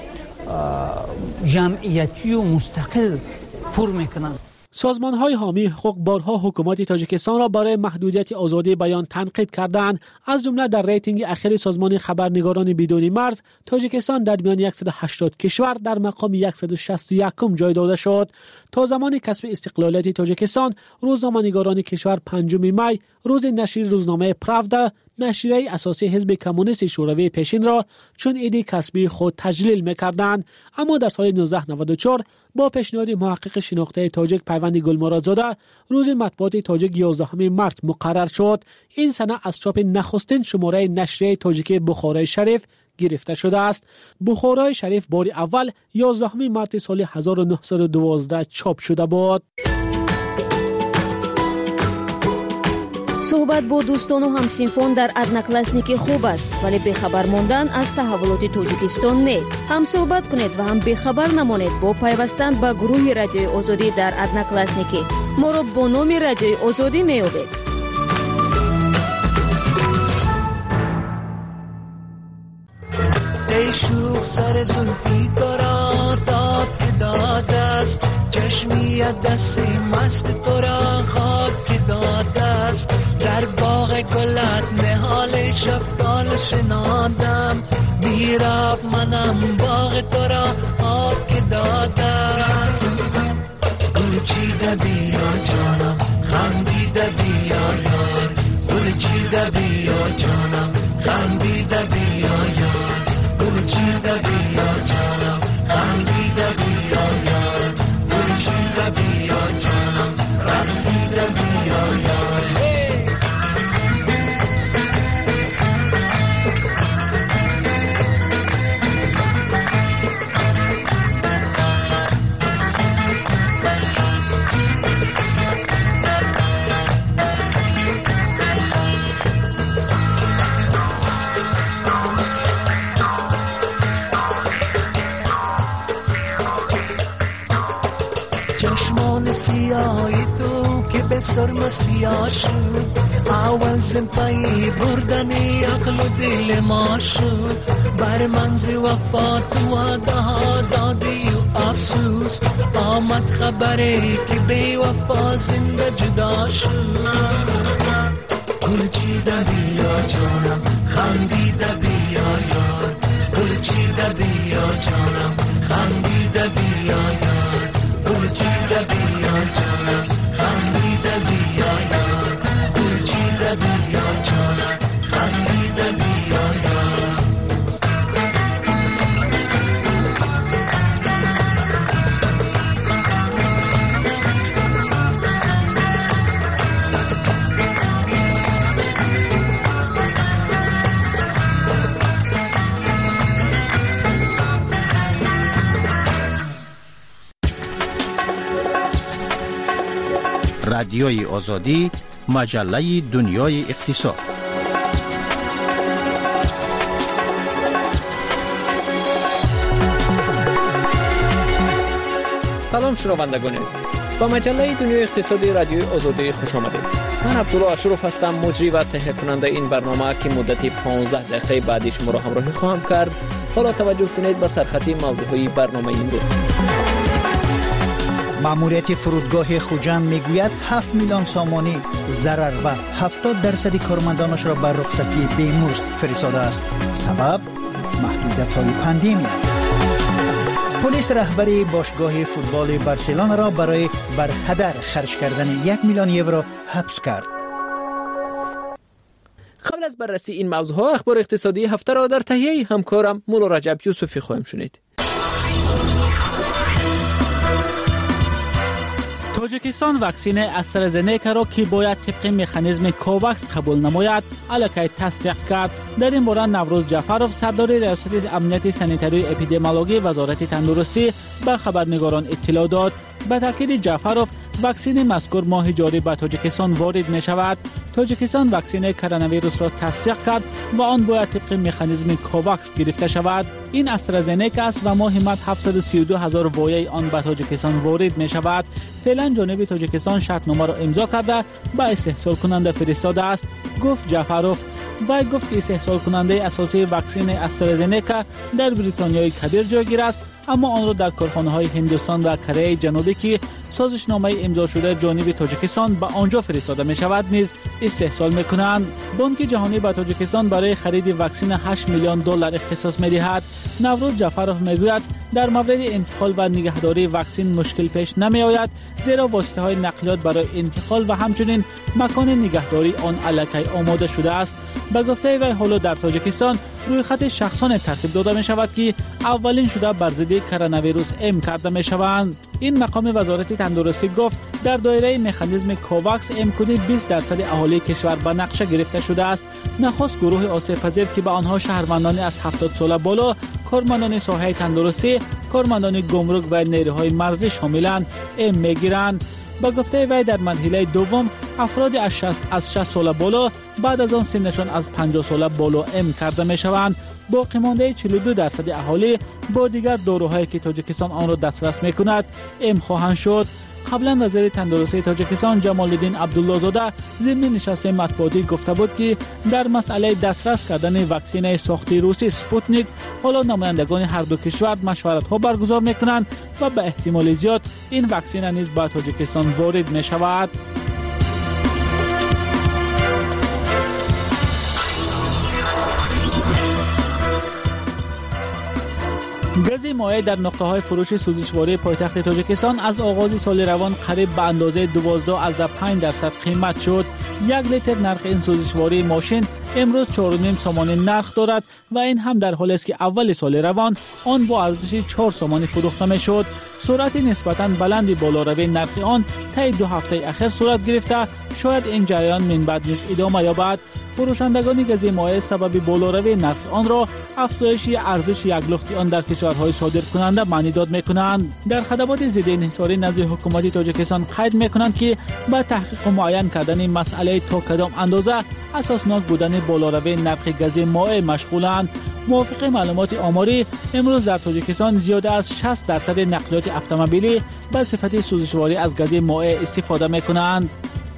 جمعیتی و مستقل پر میکنند. سازمان‌های حامی حقوق بارها حکومت تاجیکستان را برای محدودیت آزادی بیان تنقید کردند. از جمله در ریتینگ اخیر سازمان خبرنگاران بدون مرز، تاجیکستان در میان 180 کشور در مقام 161 جای داده شد. تا زمان کسب استقلالیت تاجیکستان، روزنامه‌نگاران کشور 5 می روز نشر روزنامه پراودا، نشریه اساسی حزب کمونیست شوروی پیشین را چون ایده کسبی خود تجلیل می‌کردند. اما در سال 1994 با پیشنهاد محقق شناخته تاجیک پیوند گلمرادزاده روز مطبوعات تاجیک 11 مارس مقرر شد. این سنه از چاپ نخستین شماره نشریه تاجیکی بخارای شریف گرفته شده است. بخارای شریف بار اول 11 مارس سال 1912 چاپ شده بود. صحبت با دوستان و همسینفون در ادناکلاسنیکی خوب است، ولی بخبر ماندن از تحولات تاجیکستان نه. هم صحبت کنید و هم بخبر نمانید با پیوستن به گروه رادیوی آزادی در ادناکلاسنیکی. ما را با نام رادیوی آزادی میابید. ای شوخ سر زلفی دارا داد که داد است، چشمیت دستی مست تو را خواب که داد است. در باغ گلت نهال شفتال شنادم، میراب منم باغ تو را آب که داد است. گل چیده بیا جانم، خندیده بیا یار، گل چیده بیا جانم، خندیده بیا یار، گل چیده بیا جانم، خندیده بیا یار، گل چیده بیا جانم، رقصیده بیا یار. چشمان سیاهی تو که به سرم سیاه شد، اول زنپایی بردنی عقل و دل ما شد. بر منز وفا تو وعده ها دادی و افسوس، آمد خبری که بی وفا زنده جدا شد. گل چیده بیا جانم، خندیده بیا یار، گل چیده بیا جانم، خندیده بیا یار، گل چیده بیا جانم، خندیده بیا یار، گل چیده بیا جانم، خندیده بیا یار. رادیوی آزادی، مجله دنیای اقتصاد. سلام شنوندگان عزیز، با مجله دنیای اقتصادی رادیوی آزادی خوش آمدید. من عبدالله اشرف هستم، مجری و تهیه کننده این برنامه که مدت 15 دقیقه بعدی شما را همراهی خواهم کرد. حالا توجه کنید به سرخطی موضوعی برنامه امروز. ماموریت فرودگاه خوجند میگوید 7 میلیون سامانی ضرر و 70% کارمندانش را بر رخصتی بیمزد فرستاده است. سبب محدودیت‌های پاندمی. پلیس رهبری باشگاه فوتبال بارسلونا را برای بر هدر خرج کردن 1 میلیون یورو حبس کرد. قبل از بررسی این موضوعها اخبار اقتصادی هفته را در تهیه همکارم مولا رجب یوسفی خواهیم شنید. تاجیکستان واکسن استرازنیکا را که باید طبق مکانیزم کوواکس قبول نماید الکی تصدیق کرد. در این باره نوروز جعفرов سردار ریاست امنیت سانیتری اپیدمیولوژی وزارت تندرستی به خبرنگاران اطلاع داد. به تاکید جعفرov واکسن مذکور ماه جاری به تاجیکستان وارد می شود. تاجیکستان واکسن کرونا ویروس را تصدیق کرد و آن باید طبق مکانیزم کوواکس گرفته شود. این استرازنیکا است و ماه مارس 732,000 وایه آن به تاجیکستان وارد می شود. فعلا جانب تاجیکستان شرطنامه را امضا کرده به استحصال کننده فرستاده است، گفت جعفرov. وی گفت که استحصال کننده اساسی واکسن استرازنیکا در بریتانیای کبیر جایگیر است، اما آن را در کارخانه‌های هندوستان و کره جنوبی که سازشنامه امضا شده جانب تاجیکستان به آنجا فرستاده می شود نیز استحصال می کنند. بانک جهانی به تاجیکستان برای خرید واکسن $8 میلیون اختصاص می دهد. نوروز جعفرov می گوید در مورد انتقال و نگهداری واکسن مشکل پیش نمی آید، زیرا واسطه های نقلیات برای انتقال و همچنین مکان نگهداری آن الکی آماده شده است. به گفته وی حالا در تاجیکستان روی خط شخصان ترتیب داده می شود که اولین شده بر ضد کرونا ویروس ام کرده می شوند. این مقام وزارت تندرستی گفت در دایره مکانیزم کوواکس امکانی 20% اهالی کشور به نقشه گرفته شده است. نخست گروه آسیب پذیر که به آنها شهروندان از 70 سال بالا، کارمندان ساحه تندرستی، کارمندان گمرک و نیروهای مرزی شاملند ام میگیرند. با گفته وی در مرحله دوم افراد از 60 سال بالا بعد از آن سنشان از 50 سال بالا ام کرده می شوند. باقی مانده 42% اهالی با دیگر داروهایی که تاجیکستان آن را دسترس می کند ام خواهند شد. قبلا وزیر تندرستی تاجیکستان جمال الدین عبدالله زاده ضمن نشست مطبوعاتی گفته بود که در مسئله دسترس کردن واکسن ساختی روسی سپوتنیک حالا نمایندگان هر دو کشور مشورت ها برگزار می کنند و به احتمال زیاد این واکسن نیز به تاجیکستان وارد می شود. گاز مایع در نقطه‌های فروش سوزشواری پایتخت تاجیکستان از آغاز سال روان قریب به اندازه 12.5% قیمت شد. 1 لیتر نرخ این سوزشواری ماشین امروز 4.5 سومانی نرخ دارد و این هم در حالی است که اول سال روان آن با ارزش 4 سومانی فروخته می شد. سرعت نسبتاً بلند بالاروی نرخ آن طی 2 هفته اخیر صورت گرفته، شاید این جریان من بعد نیز ادامه یابد. فروشندگان گاز مایع سبب بالاروی نرخ آن را افزایش ارزش یک لخت آن در کشورهای صادر کننده معنی داد می‌کنند. در خدمات ضد انحصاری نزد حکومت تاجیکستان قید می‌کنند که با تحقیق و معین کردن مسئله تا کدام اندازه اساسناک بودن بالاروی نرخ گاز مایع مشغولند. موافق معلومات آماری امروز در تاجیکستان زیاده از 60% نقلیات اتومبیلی به صفت سوزشواری از گاز مایع استفاده می‌کنند.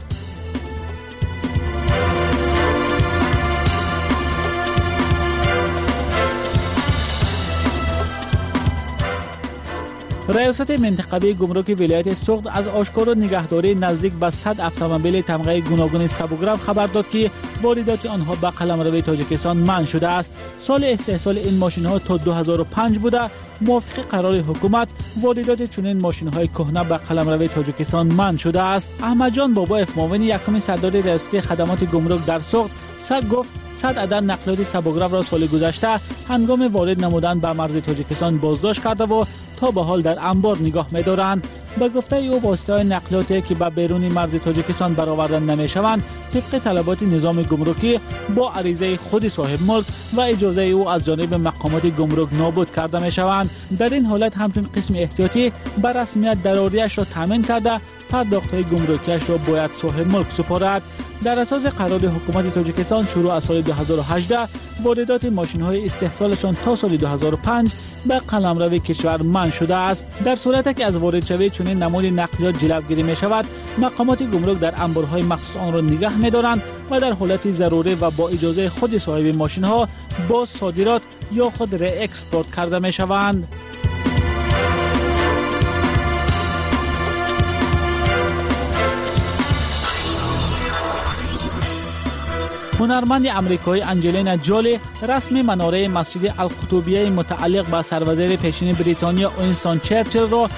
ریاست منطقوی گمرک ولایت سوخت از آشکار و نگهداری نزدیک به 100 اتومبیل تمغه گوناگون سبوگرام خبر داد که واردات آنها به قلمرو تاجیکستان منع شده است. سال استحصال این ماشین‌ها تا 2005 بوده. موافق قرار حکومت واردات چنین ماشین‌های کهنه به قلمرو تاجیکستان منع شده است. احمد جان بابایف معاون یکم سردار ریاست خدمات گمرک در سوخت گفت 100 عدد نقلیات سبوگرام را سال گذشته هنگام وارد نمودن به مرز تاجیکستان بازداشت کرده و تا به حال در انبار نگاه می‌دارند. به گفته او واسطه‌های نقلیاتی که به بیرون مرز تاجیکستان برآورده نمی‌شوند طبق طلبات نظام گمرکی با عریضه خود صاحب ملک و اجازه او از جانب مقامات گمرک نابود کرده می‌شوند. در این حالت همچون قسم احتیاطی بر رسمیت دراریش را تامین کرده پرداخت‌های گمرکیش را باید صاحب ملک سپارد. در اساس قرار حکومت تاجیکستان شروع از سال 2018 واردات ماشین‌های استحصالشان تا سال 2005 به قلمرو کشور منع شده است. در صورتی که از وارد شوی چنین نمود نقلیات جلوگیری می‌شود، مقامات گمرک در انبارهای مخصوص آن را نگه می‌دارند و در حالت ضروری و با اجازه خود صاحب ماشین‌ها با صادرات یا خود ری اکسپورت کرده می‌شوند. هنرمند امریکایی انجلینا جولی رسم مناره مسجد القطبیه متعلق به سروزیر پیشین بریتانیا وینستون چرچیل را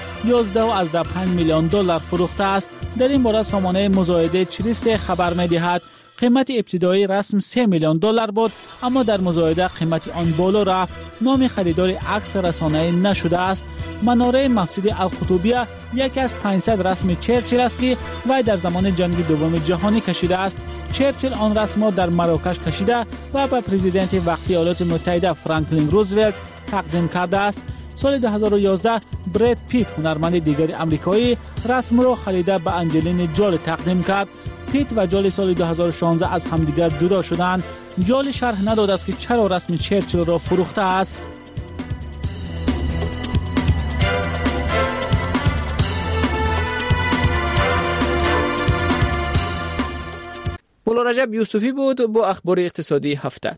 11.5 میلیون دلار فروخته است. در این باره سامانه مزایده چریست خبر می‌دهد قیمت ابتدایی رسم 3 میلیون دلار بود، اما در مزایده قیمت آن بالا رفت. نام خریدار عکس رسانه‌ای نشده است. مناره مسجد القطبیه یکی از 500 رسم چرچیل است که وی در زمان جنگ دوم جهانی کشیده است. چرچیل آن رسم را در مراکش کشیده و به پرزیدنت وقتی ایالات متحده فرانکلین روزولت تقدیم کرده است. سال 2011 براد پیت هنرمند دیگری آمریکایی رسم را خریده به انجلین جولی تقدیم کرد. پیت و جولی سال 2016 از همدیگر جدا شدند. جولی شرح نداده است که چرا رسم چرچیل را فروخته است. مولا رجب یوسفی بود با اخبار اقتصادی هفته.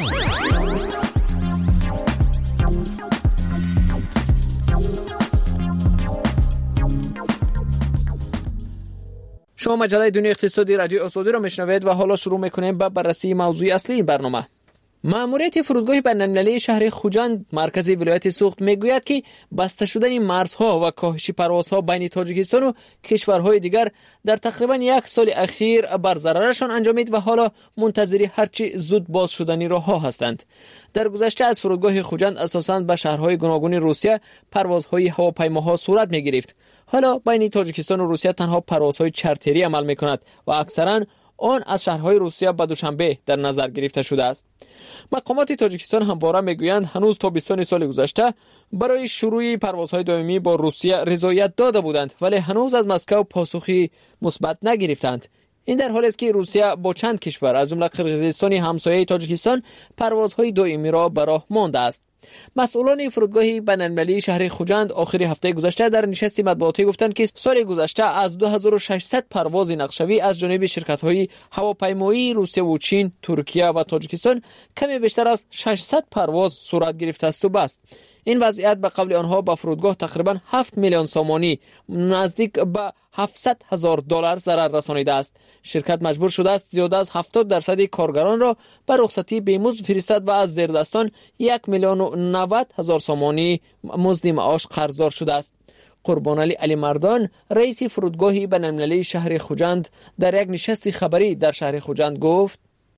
شما مجله دنیای اقتصادی رادیو آزادی را میشنوید و حالا شروع میکنیم با بررسی موضوع اصلی این برنامه. مأموریت فرودگاه بین‌المللی شهر خوجند مرکز ولایت سوخت میگوید که بسته شدن مرزها و کاهش پروازها بین تاجیکستان و کشورهای دیگر در تقریبا یک سال اخیر بر ضررشان انجامید و حالا منتظر هرچی زود باز شدنی راه هستند. در گذشته از فرودگاه خوجند اساساً به شهرهای گوناگون روسیه پروازهای هواپیماها صورت میگرفت. حالا بین تاجیکستان و روسیه تنها پروازهای چارتری عمل میکند و اکثراً آن از شهرهای روسیه به دوشنبه در نظر گرفته شده است. مقامات تاجیکستان همواره میگویند هنوز تابستان سال گذشته برای شروع پروازهای دائمی با روسیه رضایت داده بودند، ولی هنوز از مسکو پاسخی مثبت نگرفتند. این در حالی است که روسیه با چند کشور از جمله قرقیزستان همسایه تاجیکستان پروازهای دائمی را به راه مانده است. مسئولان فرودگاه بین‌المللی شهر خوجند آخر هفته گذشته در نشست مطبوعاتی گفتند که سال گذشته از 2600 پرواز نقشه‌ای از جانب شرکت‌های هواپیمایی روسیه و چین، ترکیه و تاجیکستان کمی بیشتر از 600 پرواز صورت گرفته است و بس. این وضعیت به قول آنها به فرودگاه تقریبا 7 میلیون سومانی نزدیک به 700,000 دلار ضرر رسانیده است. شرکت مجبور شده است زیاده از 70% کارگران را به رخصتی بی‌مزد فرستد و از زیردستان 1,90,000 سومانی مزد معاش قرضدار شده است. قربانعلی علی مردان رئیس فرودگاه بین‌المللی شهر خوجند در یک نشست خبری در شهر خوجند گفت: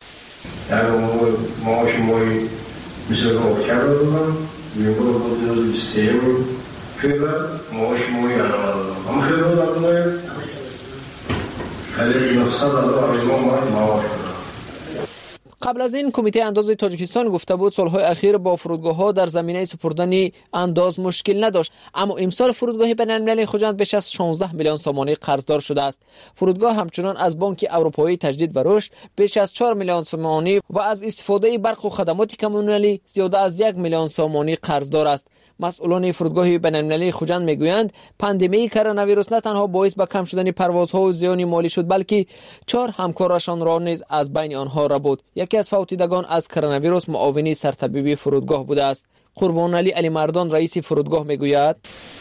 Никуда не систему. Февраль, мощь мой, а мы февраль одной. Коллеги написали, قبل از این کمیته انداز تاجیکستان گفته بود سالهای اخیر با فرودگاه‌ها در زمینه سپردن انداز مشکل نداشت، اما امسال فرودگاه بین‌المللی خوجند بیش از 16 میلیون سومانی قرضدار شده است. فرودگاه همچنان از بانک اروپایی تجدید و رشد بیش از 4 میلیون سومانی و از استفاده برق و خدمات کمونالی زیاده از 1 میلیون سومانی قرضدار است. مسئولان فرودگاه بین‌المللی خوجند میگویند پاندمی کرونا ویروس نه تنها باعث به کم شدن پروازها و زیان مالی شد، بلکه 4 همکارشان را نیز از بین آنها را بود. یکی از فوتیدگان از کرونا ویروس معاون سرطبیبی فرودگاه بوده است. قربانعلی علی مردان رئیس فرودگاه میگوید: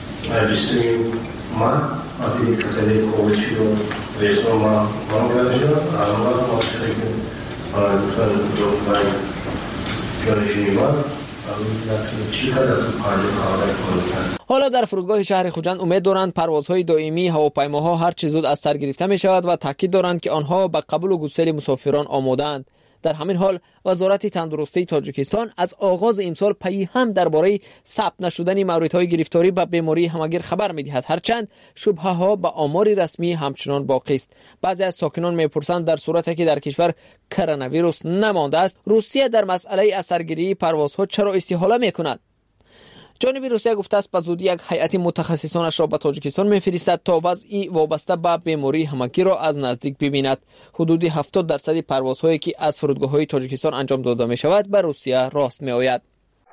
حالا در فرودگاه شهر خوجند امید دارند پروازهای دائمی هواپیماها هر چه زود از سر گرفته می شود و تاکید دارند که آنها به قبول و گسیل مسافران آماده‌اند. در همین حال وزارت تندرستی تاجیکستان از آغاز امسال پی هم درباره ثبت نشدن موردهای گرفتاری به بیماری همگیر خبر می‌دهد، هرچند شبهه‌ها به آمار رسمی همچنان باقی است. بعضی از ساکنان می‌پرسند در صورتی که در کشور کرونا ویروس نمانده است، روسیه در مسئله اثرگیری پروازها چرا استحاله می‌کند؟ جانب روسیه گفته است به زودی یک هیئت متخصصانش را به تاجیکستان می‌فرستد تا وضعی وابسته به بیماری همگیر را از نزدیک ببیند. حدود 70% پروازهایی که از فرودگاه‌های تاجیکستان انجام داده می‌شود به روسیه راست می‌آید.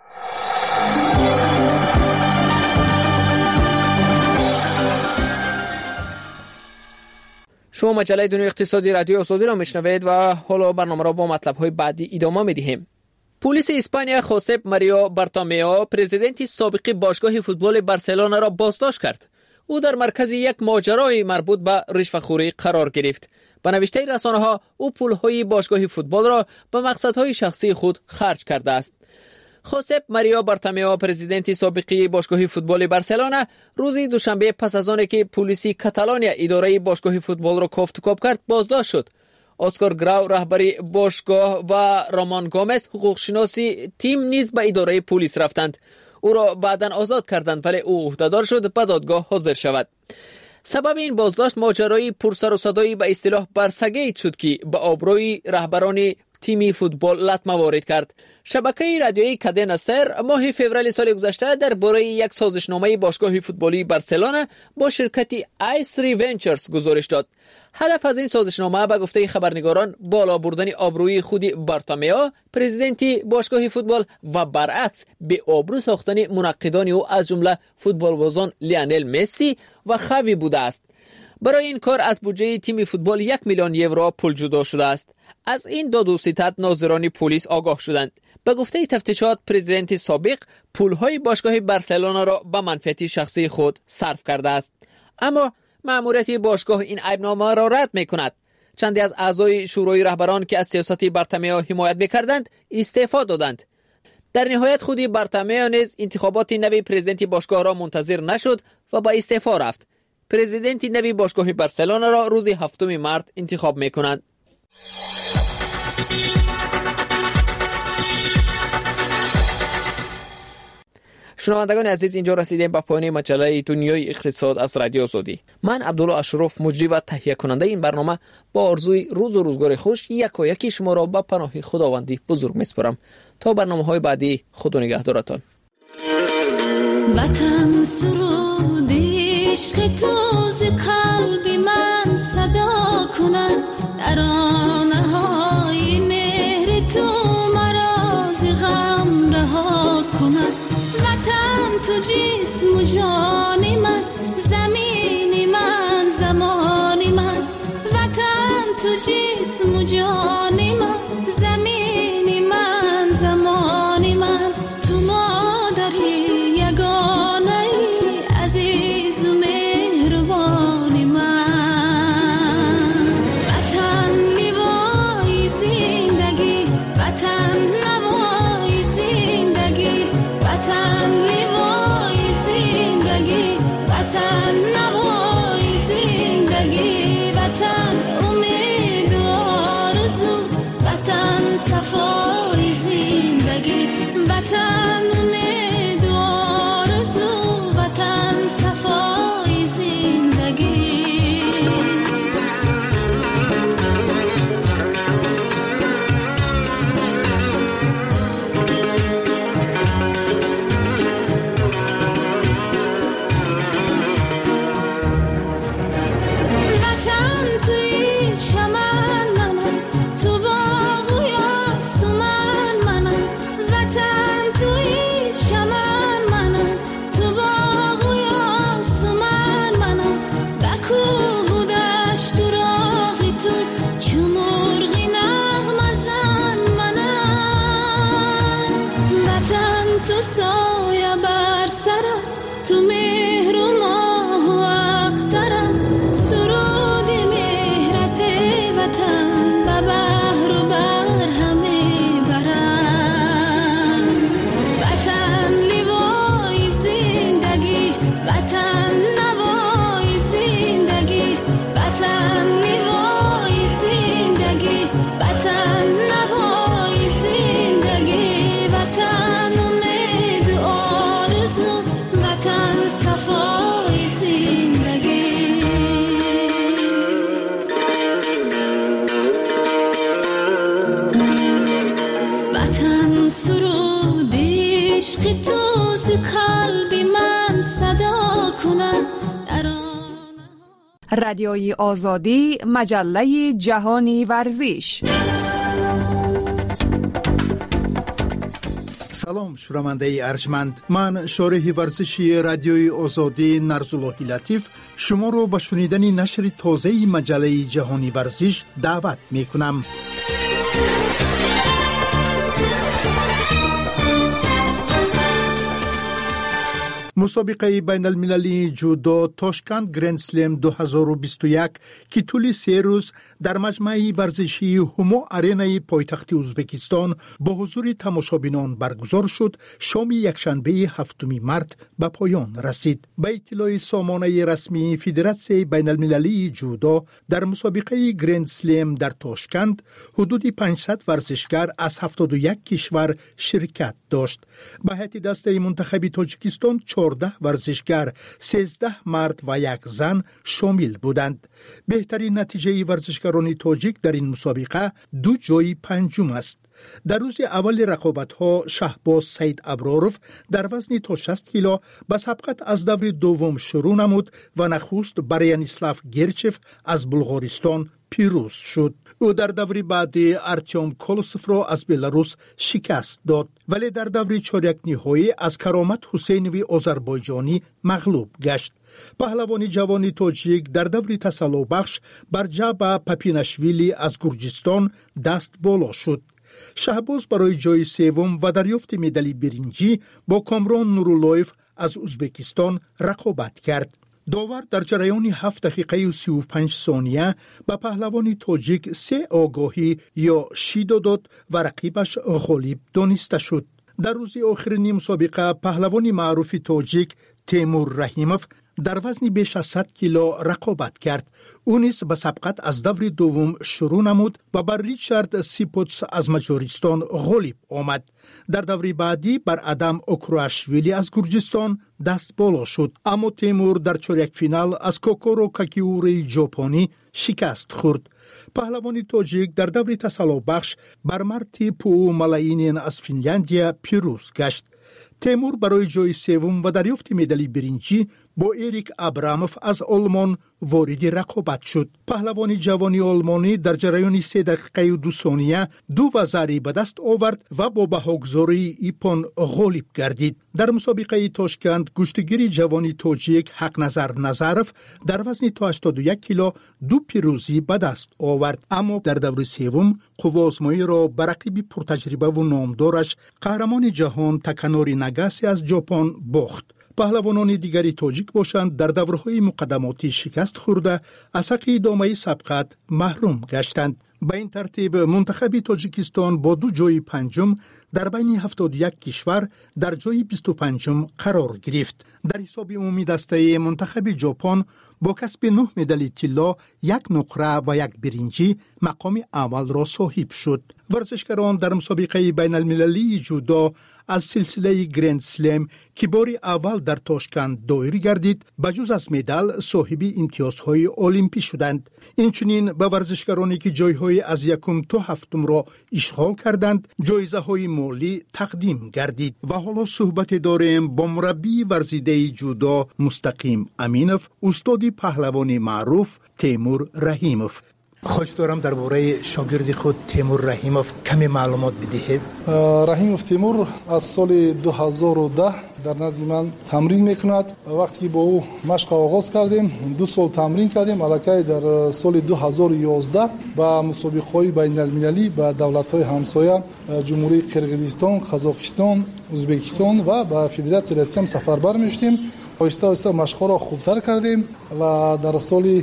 شما مجله دنیای اقتصادی رادیو آزادی را میشنوید و حالا برنامه را با مطلب‌های بعدی ادامه می‌دهیم. پلیس اسپانیا خوسپ ماریو بارتومیو پرزیدنت سابق باشگاه فوتبال بارسلونا را بازداشت کرد. او در مرکز یک ماجرای مربوط به رشوه‌خوری قرار گرفت. به نوشته رسانه‌ها او پول‌های باشگاه فوتبال را به مقصدهای شخصی خود خرج کرده است. خوسپ ماریو بارتومیو پرزیدنت سابق باشگاه فوتبال بارسلونا روز دوشنبه پس از آنکه پلیس کاتالونیا اداره باشگاه فوتبال را کوفت کوب کرد بازداشت شد. اسکار گراو رهبری باشگاه و رامان گامز حقوقشناسی تیم نیز به اداره پلیس رفتند. او را بعداً آزاد کردند ولی او عهدهدار شد به دادگاه حاضر شود. سبب این بازداشت ماجرای پرسر و صدایی به اصطلاح برسگیت شد که به آبروی رهبران تیمی فوتبال لطمه وارد کرد. شبکه رادیویی کادنا سر ماه فوریه سال گذشته درباره یک سازشنامه باشگاه فوتبالی بارسلونا با شرکت آیس ری ونچرز گزارش داد. هدف از این سازشنامه به گفته خبرنگاران بالا بردن آبروی خود بارتومئو پرزیدنت باشگاه فوتبال و برعکس به آبرو ساختن منقدان او از جمله فوتبالبازان لیونل مسی و خاوی بوده است. برای این کار از بودجه تیم فوتبال 1 میلیون یورو پول جدا شده است. از این داد و ستد ناظران پلیس آگاه شدند. به گفته تفتیشات پرزیدنت سابق پولهای باشگاه بارسلونا را به منفعت شخصی خود صرف کرده است. اما مأموریت باشگاه این عیبنامه را رد می‌کند. چندی از اعضای شورای رهبران که از سیاست بارتومئو حمایت می‌کردند استعفا دادند. در نهایت خودی بارتومئو نیز انتخابات نوی پرزیدنت باشگاه را منتظر نشد و با استعفا رفت. پرزیدنت نوی باشگاه بارسلونا را روز 7 مارس انتخاب می‌کنند. شنوندگان عزیز، اینجا رسیدیم به پایان مجله دنیای اقتصاد از رادیو آزادی. من عبدالله اشرف مجری و تهیه کننده این برنامه با آرزوی روز و روزگار خوش یکی شما را به پناه خداوندی بزرگ میسپارم. تا برنامه‌های بعدی خدا نگهدارتان. وطن سرود عشق تو ز قلب من صدا کند، ترانه‌های مهر تو مرا ز غم رها کند. وطن تو جسم و جان من، زمین من زمان من. وطن تو جسم و جان من، زمین من زمان من. تو مادری یگانه عزیز و مهربان من. وطن لیوای زندگی، وطن نوای زندگی. وطن لیوای زندگی، وطن نوای زندگی. وطن امید و آرزو، وطن صفای زندگی. وطن امید و آرزو، وطن صفای زندگی. وطن توی چمن منم، تو باغ و یاسمن منم. وطن توی چمن منم، تو باغ و یاسمن منم. به کوه و دشت و راغی تو، چو مرغی نغمه زن منم. وطن تو سایه بر سرم، تو مهر و ماه و اخترم. سرود مهرت وطن به بحر و بر همه برم. وطن لیوای زندگی، وطن نوای زندگی. وطن لیوای زندگی، وطن نوای زندگی. وطن امید و آرزو، وطن صفای زندگی. وطن سرود عشق تو ز قلب من صدا کند. رادیوی آزادی، مجله جهانی ورزش. سلام شنونده ارجمند، من شارح ورزشی رادیوی آزادی نرزاللهی لطیف شما رو به شنیدن نشر تازه مجله جهانی ورزش دعوت می کنم. مسابقه بین المللی جودو تاشکند گرند سلم 2021 که طول 3 روز در مجمع ورزشی هومو آرینای پایتخت ازبکستان با حضور تماشابینان برگزار شد، شام یکشنبه 7 مارس به پایان رسید. به اطلاع سامانه رسمی فدراسیون بین المللی جودو، در مسابقه گرند سلم در تاشکند حدود 500 ورزشگر از 71 کشور شرکت داشت. به هیئت دسته منتخب تاجیکستان 14 ورزشگر، 13 مرد و 1 زن شامل بودند. بهترین نتیجه ورزشکاران تاجیک در این مسابقه 2 جای پنجم است. در روز اول رقابت‌ها شهباز سید ابراروف در وزن تا 60 کیلو به سبقت از دور دوم شروع نمود و نخست بر یانیسلاف گرچف از بلغارستان پیروز شد. او در دور بعدی ارتیوم کولوسوف را از بلاروس شکست داد، ولی در دور چهارک نهایی از کرامت حسینوی آذربایجانی مغلوب گشت. پهلوان جوان تاجیک در دور تسلا بخش بر جعبه پپینشویلی از گرجستان دست بالا شد. شهباز برای جای سوم و دریافت مدال برنجی با کامران نورولایف از ازبکستان رقابت کرد. داور در جریان 7 دقیقه و 35 ثانیه به پهلوان تاجیک 3 آگاهی یا شیدو داد و رقیبش غالب دانسته شد. در روز آخرین مسابقه پهلوان معروف تاجیک تیمور رحیموف در وزن بیش از 100 کیلو رقابت کرد. او نیز به سبقت از دور دوم شروع نمود و بر ریچارد سیپوتس از مجارستان غالب آمد. در دور بعدی بر ادم اوکرواشویلی از گرجستان دست بالا شد، اما تیمور در چهارک فینال از کوکورو کاکیوری ژاپنی شکست خورد. پهلوان تاجیک در دور تسلا بخش بر مرتی پو ملاینین از فنلاندیا پیروز گشت. تیمور برای جای سوم و دریافت مدال برنجی با اریک ابراموف از آلمان وارد رقابت شد. پهلوان جوانی آلمانی در جریان 3 دقیقه و 2 ثانیه 2 وزری به دست آورد و با بهاگذاری ایپان غالب گردید. در مسابقه تاشکند گشتگیر جوانی تاجیک حق نظر نظرف در وزن تا 81 کیلو 2 پیروزی به دست آورد، اما در دور سوم قوازمایی را به رقیب پرتجربه و نامدارش قهرمان جهان تاکانوری ناگاسی از ژاپن باخت. پهلوانان دیگری تاجیک باشند در دورهای مقدماتی شکست خورده از حق ادامه سبقت محروم گشتند. به این ترتیب منتخب تاجیکستان با 2 جای پنجم در بین 71 کشور در جای 25 قرار گرفت. در حساب عمومی دسته منتخب ژاپن با کسب 9 مدال طلا، 1 نقره و 1 برنجی مقام اول را صاحب شد. ورزشکاران در مسابقه بین المللی جودو از سلسله گرند سلم که بار اول در تاشکند دایر گردید بجز از مدال صاحب امتیازهای المپی شدند. اینچنین به ورزشکارانی که جایهای از 1 تا 7 را اشغال کردند جایزه های مالی تقدیم گردید. و حالا صحبت داریم با مربی ورزیده جودو مستقیم امینوف، استاد پهلوانی معروف تیمور رحیموف. خوش دارم درباره شاگرد خود تیمور رحیموف کمی معلومات بدهید. رحیموف تیمور از سال 2010 در نزد من تمرین میکند. وقتی که با او مشق آغاز کردیم 2 سال تمرین کردیم. الکی در سال 2011 با مسابقه‌های بین المللی با دولت‌های همسایه جمهوری قرقیزستان، قزاقستان، ازبکستان و با فدراسیون روسیه سفربر میشدیم. آهسته آهسته مشق‌ها را خوبتر کردیم و در سال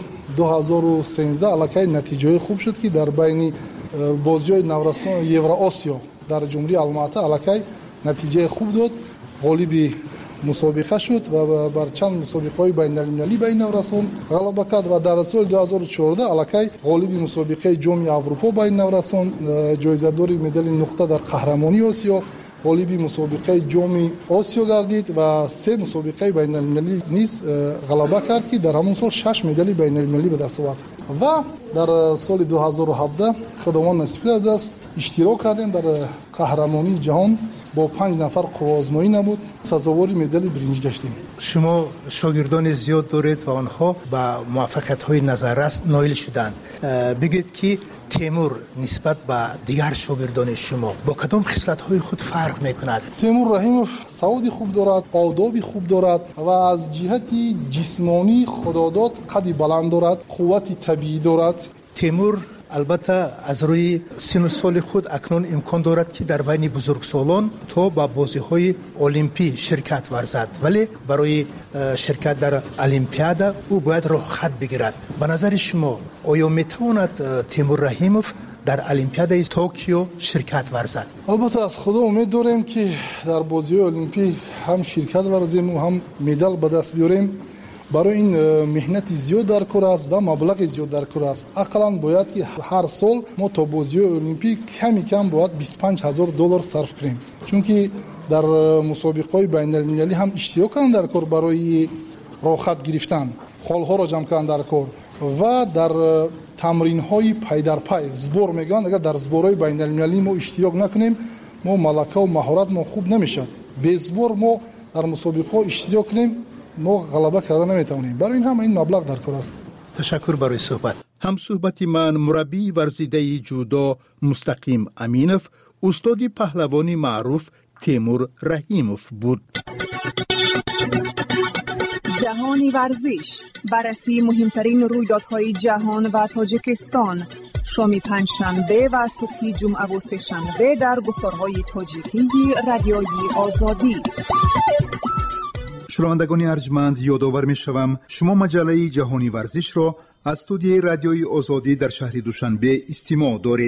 2013 الکی نتیجه خوب شد که در بین بازی‌های نورستان یوراسیا در جمهوری الماتا الکی نتیجه خوب داد، غالب مسابقه شد و بر چند مسابقه‌های بین المللی بین نورستان غلبه کرد و در سال 2014 الکی غالب مسابقه جام اروپا بین نورستان، جایزه‌دار مدال نقطه در قهرمانی آسیا، غالب مسابقه جام آسیا گردید و 3 مسابقه بین المللی نیز غلبه کرد که در همون سال 6 مدال بین المللی به دست آورد. و در سال 2017 خداوند نصیب کرد است اشتراک کردیم در قهرمانی جهان با 5 نفر قوازمایی نمود، سزاوار مدال برنج گشتیم. شما شاگردان زیاد دارید و آنها با موفقیت‌های نظررس نایل شدند. بگید که تیمور نسبت به دیگر شاگردان شما با کدام خصلت‌های خود فرق می‌کند؟ تیمور رحیموف سواد خوب دارد، آداب خوب دارد و از جهت جسمانی خداداد قد بلند دارد، قوت طبیعی دارد. تیمور البته از روی سن و سال خود اکنون امکان دارد که در بین بزرگسالان تا با بازی‌های المپی شرکت ورزد، ولی برای شرکت در المپیاد او باید رخصت بگیرد. به نظر شما آیا میتواند تیمور رحیموف در المپیاد توکیو شرکت ورزد؟ البته از خدا امید داریم که در بازی‌های المپی هم شرکت ورزیم و هم مدال به دست بیاریم. برای این مهنت زیاد در کار است و مبلغ زیاد در کار است. اقلا باید که هر سال ما تا بازی‌های المپی کم باید $25,000 صرف کنیم، چون که در مسابقات بین‌المللی هم اشتراک کردن در کار برای راحت گرفتن، خال‌ها را جمع کردن در کار و در تمرین‌های پای در پای زبور میگن. اگر در زبورهای بین‌المللی ما اشتراک نکنیم، ما ملکه و مهارت ما خوب نمیشه. به زبور ما در مسابقات اشتراک کنیم، ما غلبه کردن نمیتونیم. برای این مبلغ در کار است. تشکر برای صحبت. هم صحبت من مربی ورزیده جودو مستقیم امینوف، استاد پهلوانی معروف تیمور رحیموف بود. جهانی ورزش، بررسی مهمترین رویدادهای جهان و تاجیکستان، شام پنجشنبه و صبح جمعه و سه‌شنبه در گفتارهای تاجیکی رادیوی آزادی. شنوندگان ارجمند، یادآور می‌شوم شما مجله جهانی ورزش را از استودیوی رادیوی آزادی در شهر دوشنبه استماع دارید.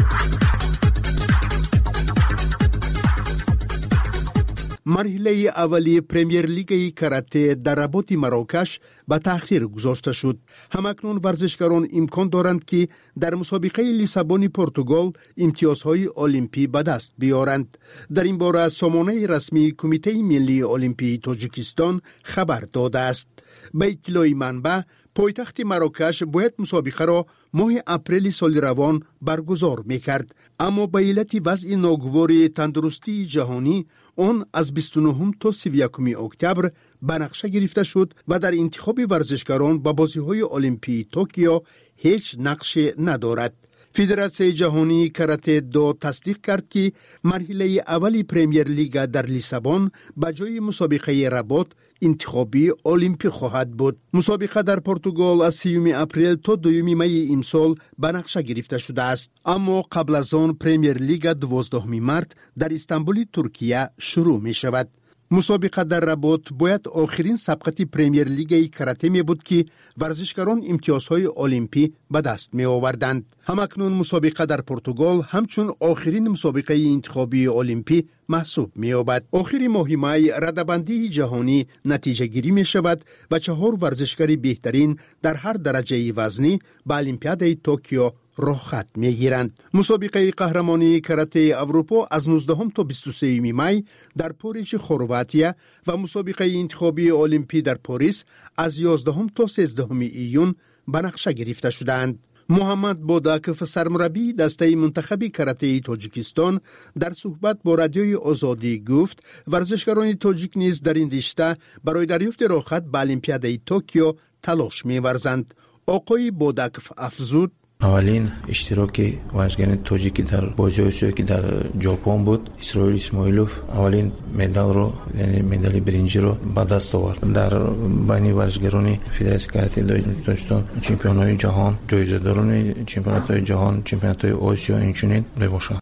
مرحله اولی پریمیر لیگ کاراته در رباط مراکش به تأخیر گذاشته شد. همکنون ورزشکاران امکان دارند که در مسابقه لیسابون پرتغال امتیازهای المپی به دست بیارند. در این باره سامانه رسمی کمیته ملی المپی تاجیکستان خبر داده است. به اطلاع منبع، پایتخت مراکش باید مسابقه را ماه اپریل سال روان برگزار میکرد، اما به علت وضع ناگوار تندرستی جهانی آن از 29 تا 31 اکتبر به نقشه گرفته شد و در انتخاب ورزشکاران به بازی‌های المپی توکیو هیچ نقش ندارد. فدراسیون جهانی کاراته دو تصدیق کرد که مرحله اولی پریمیر لیگ در لیسابون به جای مسابقه رباط انتخابی المپی خواهد بود. مسابقه در پرتغال از 3 اپریل تا 2 می امسال به نقشه گرفته شده است، اما قبل از آن پریمیر لیگ 12 مارس در استانبول ترکیه شروع می شود. مسابقه در رباط باید آخرین سبقت پریمیر لیگ کاراته می بود که ورزشکاران امتیازهای المپی به دست می آوردند. همکنون مسابقه در پرتغال همچون آخرین مسابقه انتخابی المپی محسوب می یابد. آخر ماه می رده‌بندی جهانی نتیجه گیری می شود و 4 ورزشکار بهترین در هر درجه وزنی به المپیاد توکیو رخصت میگیرند. مسابقه قهرمانی کاراته اروپا از 19 تا 23 می در پاریس خرواتیا و مسابقه انتخابی المپی در پاریس از 11 تا 13 ایون به نقشه گرفته شدند. محمد بوداکوف سرمربی دسته منتخب کاراته تاجیکستان در صحبت با رادیوی آزادی گفت ورزشکاران تاجیک نیز در این رشته برای دریافت رخصت به المپیاد توکیو تلاش می‌ورزند. آقای بوداکوف افزود: اولین اشتراک ورزشکاران تاجیکی در بازی آسیایی که در ژاپن بود، اسرائیل اسماعیلوف اولین مدال رو، یعنی مدال برنجی رو به دست آورد. در بین ورزشکاران فدراسیون کاراته تاجیکستان چمپیونای جهان، جایزه‌داران چمپیونات‌های جهان، چمپیونات‌های آسیا اینچنین میباشند.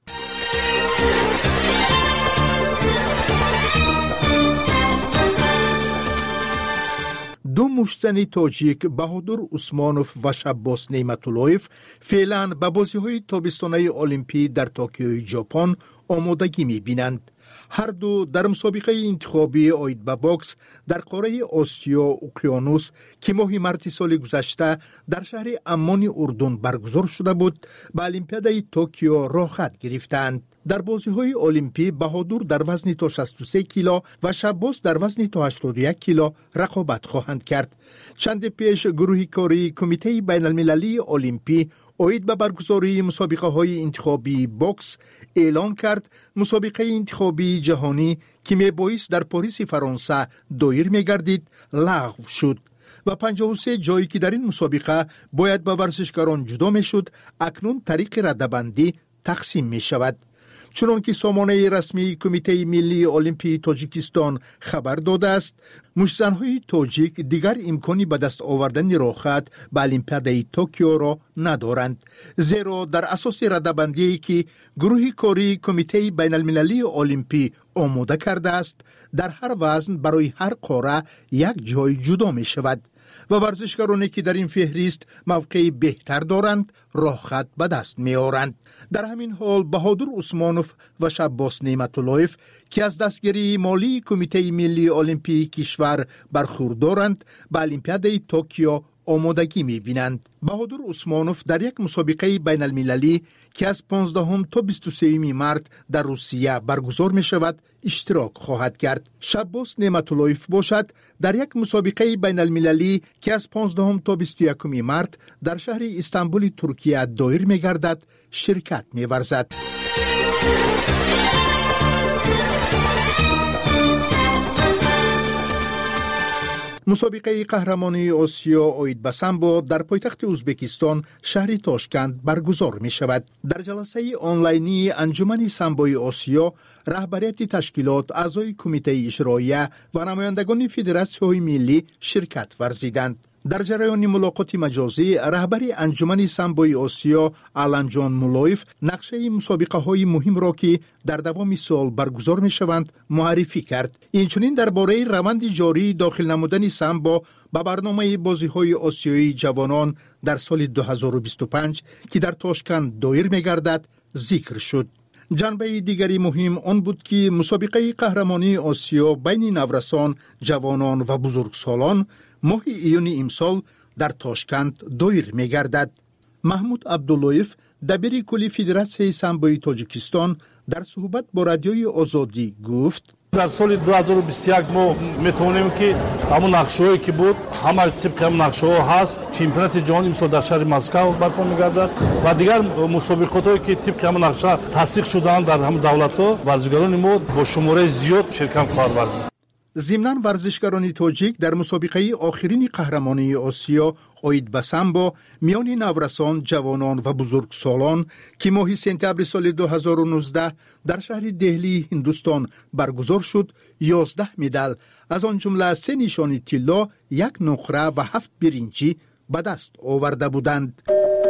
دو مشتزن تاجیک بهادر عثمانوف و شباس نعمت‌اللهیف فعلا به بازی‌های تابستانه المپی در توکیو ژاپن آمادگی می‌بینند. هر دو در مسابقه انتخابی آید به باکس در قاره آسیا اقیانوس که ماه مارس سال گذشته در شهر عمان اردن برگزار شده بود، به المپیاد توکیو رخصت گرفتند. در بازی‌های المپی بهادر در وزن تا 63 کیلو و شباس در وزن تا 81 کیلو رقابت خواهند کرد. چند پیش گروه کاری کمیته بین المللی المپی آید به برگزاری مسابقه‌های انتخابی باکس اعلان کرد مسابقه انتخابی جهانی که میبایست در پاریس فرانسه دایر میگردید لغو شد و 53 جایی که در این مسابقه باید به ورزشکاران جدا میشد اکنون طریق رده‌بندی تقسیم می شود. چنانکه سامانه رسمی کمیته ملی المپی تاجیکستان خبر داده است، مشتزن‌های تاجیک دیگر امکانی به دست آوردن رخصت به المپیادای توکیو را ندارند، زیرا در اساس رده‌بندی که گروه کاری کمیته بین المللی المپی آماده کرده است، در هر وزن برای هر قاره یک جای جدا می شود و ورزشکارانی که در این فهرست موقع بهتر دارند رخصت به دست می آورند. در همین حال بهادر عثمانوف و شباس نعمت‌اللهیف که از دستگیری مالی کمیته ملی المپی کشور برخوردارند به المپیادای توکیو آمادگی می بینند. بهادر عثمانوف در یک مسابقه بین المللی که از 15 تا 23 مارت در روسیه برگزار می شود اشتراک خواهد کرد. شباس نعمت‌اللهیف باشد در یک مسابقه بین المللی که از 15 تا 21 مارت در شهر استانبول ترکیه دایر می گردد شرکت می ورزد. مسابقه قهرمانی آسیا اوید به سامبو در پایتخت ازبکستان شهر تاشکند برگزار می شود. در جلسه آنلاینی انجمن سامبوی آسیا رهبریت تشکیلات، اعضای کمیته اجراییه و نمایندگان فدراسیون ملی شرکت ورزیدند. در جریان ملاقات مجازی رهبر انجمن سامبوی آسیا علمجان مولایف نقشه مسابقه های مهم را که در دوام سال برگزار می شوند معرفی کرد. اینچنین درباره روند جاری داخل نمودن سامبو به برنامه بازی های آسیایی جوانان در سال 2025 که در تاشکند دایر می گردد ذکر شد. جنبه دیگری مهم آن بود که مسابقه قهرمانی آسیا بین نورسان، جوانان و بزرگسالان ماه ایون امسال در تاشکند دایر می گردد. محمود عبداللهیف دبیر کلی فدراسیون سامبوی تاجیکستان در صحبت با رادیوی آزادی گفت: در سال 2021 ما میتونیم که همون نقشه‌ای که بود همه طبق همون نقشه‌ها هست. چمپیونات جهان امسال در شهر مسکو برپا می‌گردد و دیگر مسابقات‌هایی که طبق همون نقشه تصدیق شده‌اند در همون دولت‌ها ورزشکاران ما با شماره زیاد شرکت خواهند ورزید. ضمناً ورزشکاران تاجیک در مسابقه آخرین قهرمانی آسیا اوید به سامبو میان نورسان، جوانان و بزرگسالان که ماه سپتامبر سال 2019 در شهر دهلی هندوستان برگزار شد 11 مدال، از آن جمله 3 نشانی طلا، 1 نقره و 7 برنجی به دست آورده بودند.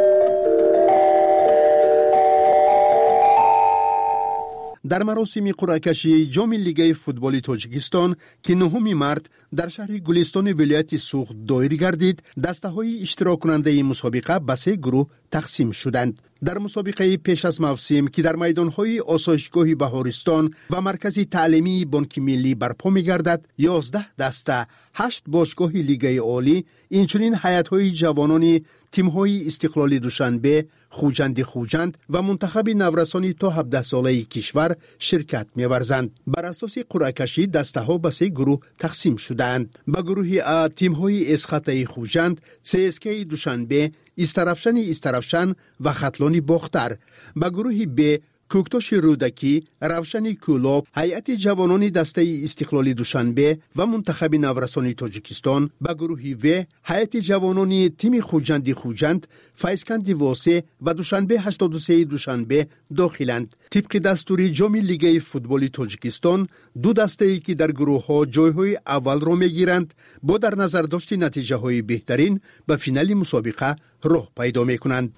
در مراسم قرعه کشی جام لیگ فوتبال تاجیکستان که 9 مارت در شهر گلستان ولایت سوخت دایر گردید، دسته‌های اشتراک کننده مسابقه به 3 گروه تقسیم شدند. در مسابقه پیش از موسم که در میدان‌های آسایشگاه بهارستان و مرکز تعلیمی بانک ملی برپا می‌گردد، 11 دسته، 8 باشگاه لیگ عالی، اینچنین هیئت‌های جوانان تیم‌های استقلالی دوشنبه، خوجند و منتخب نورسانی تا 17 ساله کشور شرکت می‌ورزند. بر اساس قرعه کشی دسته‌ها به 3 گروه تقسیم شدند. به گروه ا تیم‌های اسخطه خوجند، CSK دوشنبه، استرفشن و خطلان باختر. به گروه ب کوکتاش رودکی، روشن کولاب، هیئت جوانان دسته استقلالی دوشنبه و منتخب نورسانی تاجیکستان. به گروه و هیئت جوانان تیم خوجند، فیضکند واسه و دوشنبه 83 دوشنبه داخلند. طبق دستور جام لیگ فوتبال تاجیکستان، 2 دسته‌ای که در گروه‌ها جای‌های اول را می‌گیرند با در نظر داشت نتیجه‌های بهترین به فینال مسابقه راه پیدا می‌کنند.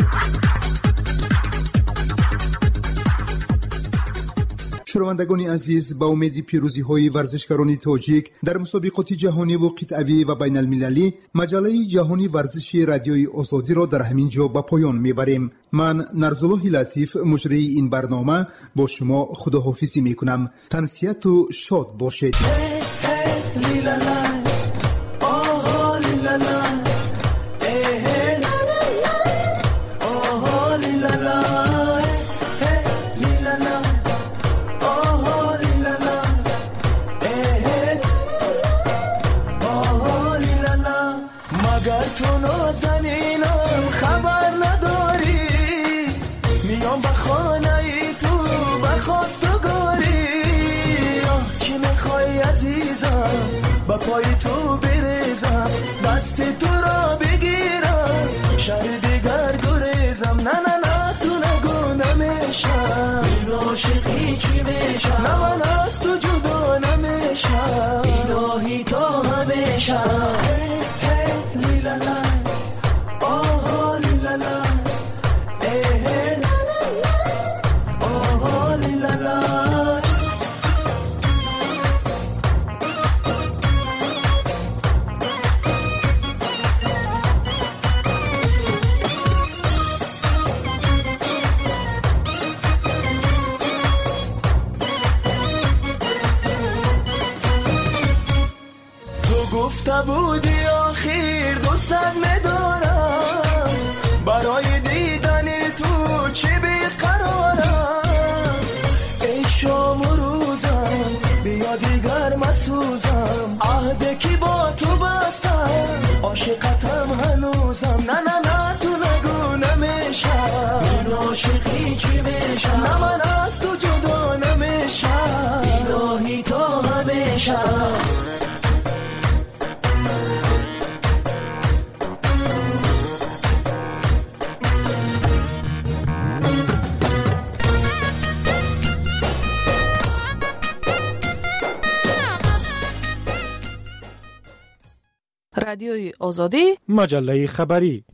شنوندگان عزیز، با امید پیروزی های ورزشکاران تاجیک در مسابقات جهانی و قطعی و بین المللی، مجله جهانی ورزشی رادیوی آزادی را در همین جا به پایان میبریم. من نرزالله لطیف مجری این برنامه با شما خداحافظی میکنم. تنسیت و شاد باشید. با پای تو بریزم، دست تو را بگیرم، شهر دیگر گریزم. نه تو نگو نمیشم، گفته بودی آخر دوستت میدارم برای دیدن تو چی بیقرارم ای شام و روزم بیا دیگر مسوزم عهده کی با تو بستم عاشقتم هنوزم نه نه نه تو نگو نمیشم این عاشقی چی میشم نه من از تو جدا نمیشم الهی تا همیشه رادیوی آزادی مجله خبری.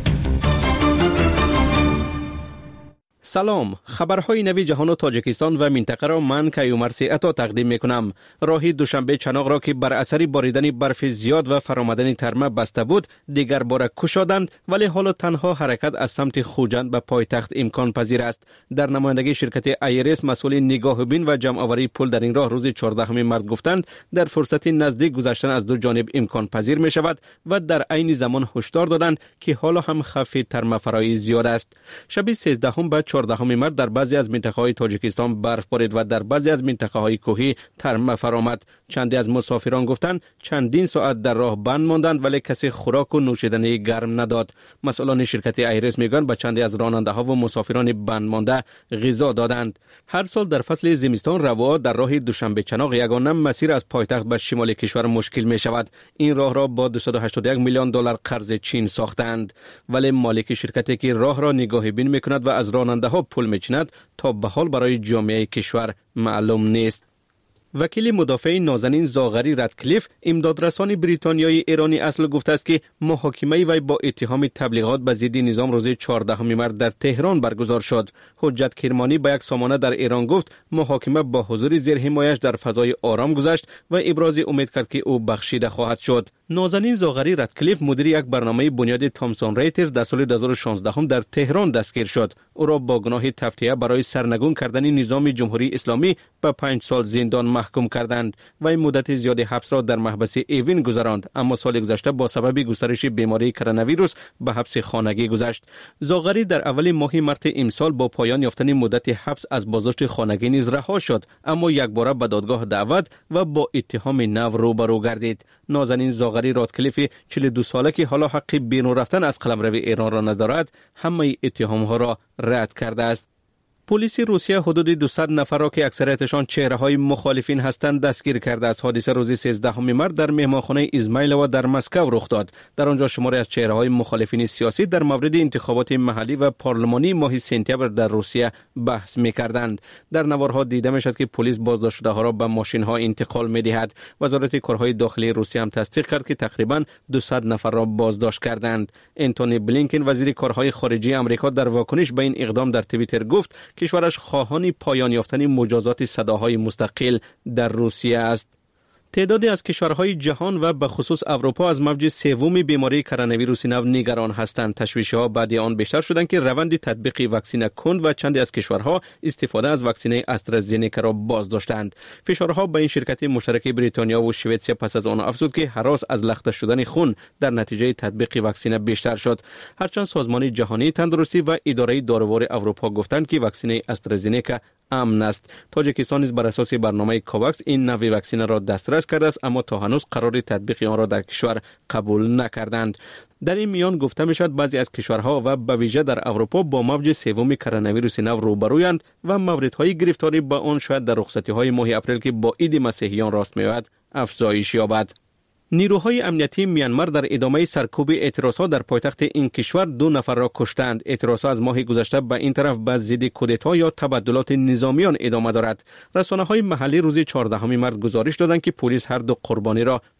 سلام، خبرهای نوی جهان و تاجیکستان و منطقه را من کیومرث عطا تقدیم میکنم. راه دوشنبه چناق را که بر اثر باریدن برف زیاد و فرآمدن ترمه بسته بود دیگر بار گشادند، ولی حالا تنها حرکت از سمت خوجند به پایتخت امکان پذیر است. در نمایندگی شرکت ایرس مسئول نگاه بین و جمع آوری پول در این راه روز 14 مارس گفتند در فرصت نزدیک گذشتن از دو جانب امکان پذیر می شود و در عین زمان هشدار دادند که حالا هم خف ترمه فرایی زیاد است. شب 13 به 14 مارس در بعضی از منطقه‌های تاجیکستان برف بارید و در بعضی از منطقه‌های کوهی ترمه فرآمد. چندی از مسافران گفتند چندین ساعت در راه بند ماندند ولی کسی خوراک و نوشیدنی گرم نداد. مسئولان شرکت ایرس میگن به چندی از راننده‌ها و مسافران بند مانده غذا دادند. هر سال در فصل زمستان رواها در راه دوشنبه چناق یگانه مسیر از پایتخت به شمال کشور مشکل می شود. این راه را با 281 میلیون دلار قرض چین ساختند، ولی مالک شرکتی که راه را نگاه بین میکند و از راننده‌ها پول میچیند تا به حال برای جامعه کشور معلوم نیست. وکیل مدافع نازنین زاغری ردکلیف امدادرسان بریتانیایی ایرانی اصل گفته است که محاکمه وی با اتهام تبلیغات به ضد نظام روز 14 مارس در تهران برگزار شد. حجت کرمانی به یک سامانه در ایران گفت محاکمه با حضور زیر حمایش در فضای آرام گذشت و ابراز امید کرد که او بخشیده خواهد شد. نازنین زاغری ردکلیف مدیر یک برنامه بنیاد تامسون رایترز در سال 2016 در تهران دستگیر شد. او را با گناه تفتیه برای سرنگون کردن نظام جمهوری اسلامی به 5 سال زندان محکوم کردند و این مدت زیاد حبس را در محبس ایوین گذراند، اما سال گذشته با سبب گسترش بیماری کرونا ویروس به حبس خانگی گذشت. زاغری در اول ماه مارس امسال با پایان یافتن مدت حبس از بازداشت خانگی نیز رها شد، اما یک بار به دادگاه دعوت و با اتهام نو روبرو گردید. نازنین زاغری رادکلیف 42 ساله که حالا حق بیرون رفتن از قلمرو ایران را ندارد همه اتهامها را رد کرده است. پلیس روسیه حدود 200 نفر را که اکثریتشان چهره‌های مخالفین هستند دستگیر کرده است. حادثه روز 13 مارس در مهمانخانه ایزمایلوو در مسکو رخ داد. در آنجا شماری از چهره‌های مخالفین سیاسی در مورد انتخابات محلی و پارلمانی ماه سپتامبر در روسیه بحث می‌کردند. در نوارها دیده می‌شد که پلیس بازداشت شده‌ها را به ماشین‌ها انتقال می‌دهد. وزارت کارهای داخلی روسیه هم تصدیق کرد که تقریباً 200 نفر را بازداشت کردند. انتونی بلینکن وزیر کارهای خارجه آمریکا در واکنش به این اقدام در توییتر گفت کشورش خواهان پایان یافتن مجازات صداهای مستقل در روسیه است. تعدادی از کشورهای جهان و به خصوص اروپا از موج سوم بیماری کرونا ویروس نو نگران هستند. تشویش‌ها بعد آن بیشتر شدند که روند تطبیق واکسن کند و چند از کشورها استفاده از واکسن استرازینیکا را باز داشتند. فشارها به این شرکت مشترک بریتانیا و سوئیسیا پس از آن افزود که هراس از لخته شدن خون در نتیجه تطبیق واکسن بیشتر شد. هرچند سازمان جهانی تندرستی و اداره داروار اروپا گفتند که واکسن استرازینیکا امن است. تاجیکستان نیز بر اساس برنامه کوواکس این نوع واکسن را دسترس کرده است، اما تا هنوز قرار تطبیق آن را در کشور قبول نکردند. در این میان گفته میشد بعضی از کشورها و به ویژه در اروپا با موج سوم کرونا ویروس نو روبرویند و موردهای گرفتاری با آن شاید در رخصتی‌های ماه اپریل که با عید مسیحیان راست می‌آید افزایش یابد. نیروهای امنیتی میانمار در ادامه سرکوب اعتراضات در پایتخت این کشور 2 نفر را کشتند. اعتراضات از ماه گذشته به این طرف به ضد کودتا یا تبدلات نظامیان ادامه دارد. رسانه‌های محلی روز 14 مارس گزارش دادند که پلیس هر 2 قربانی را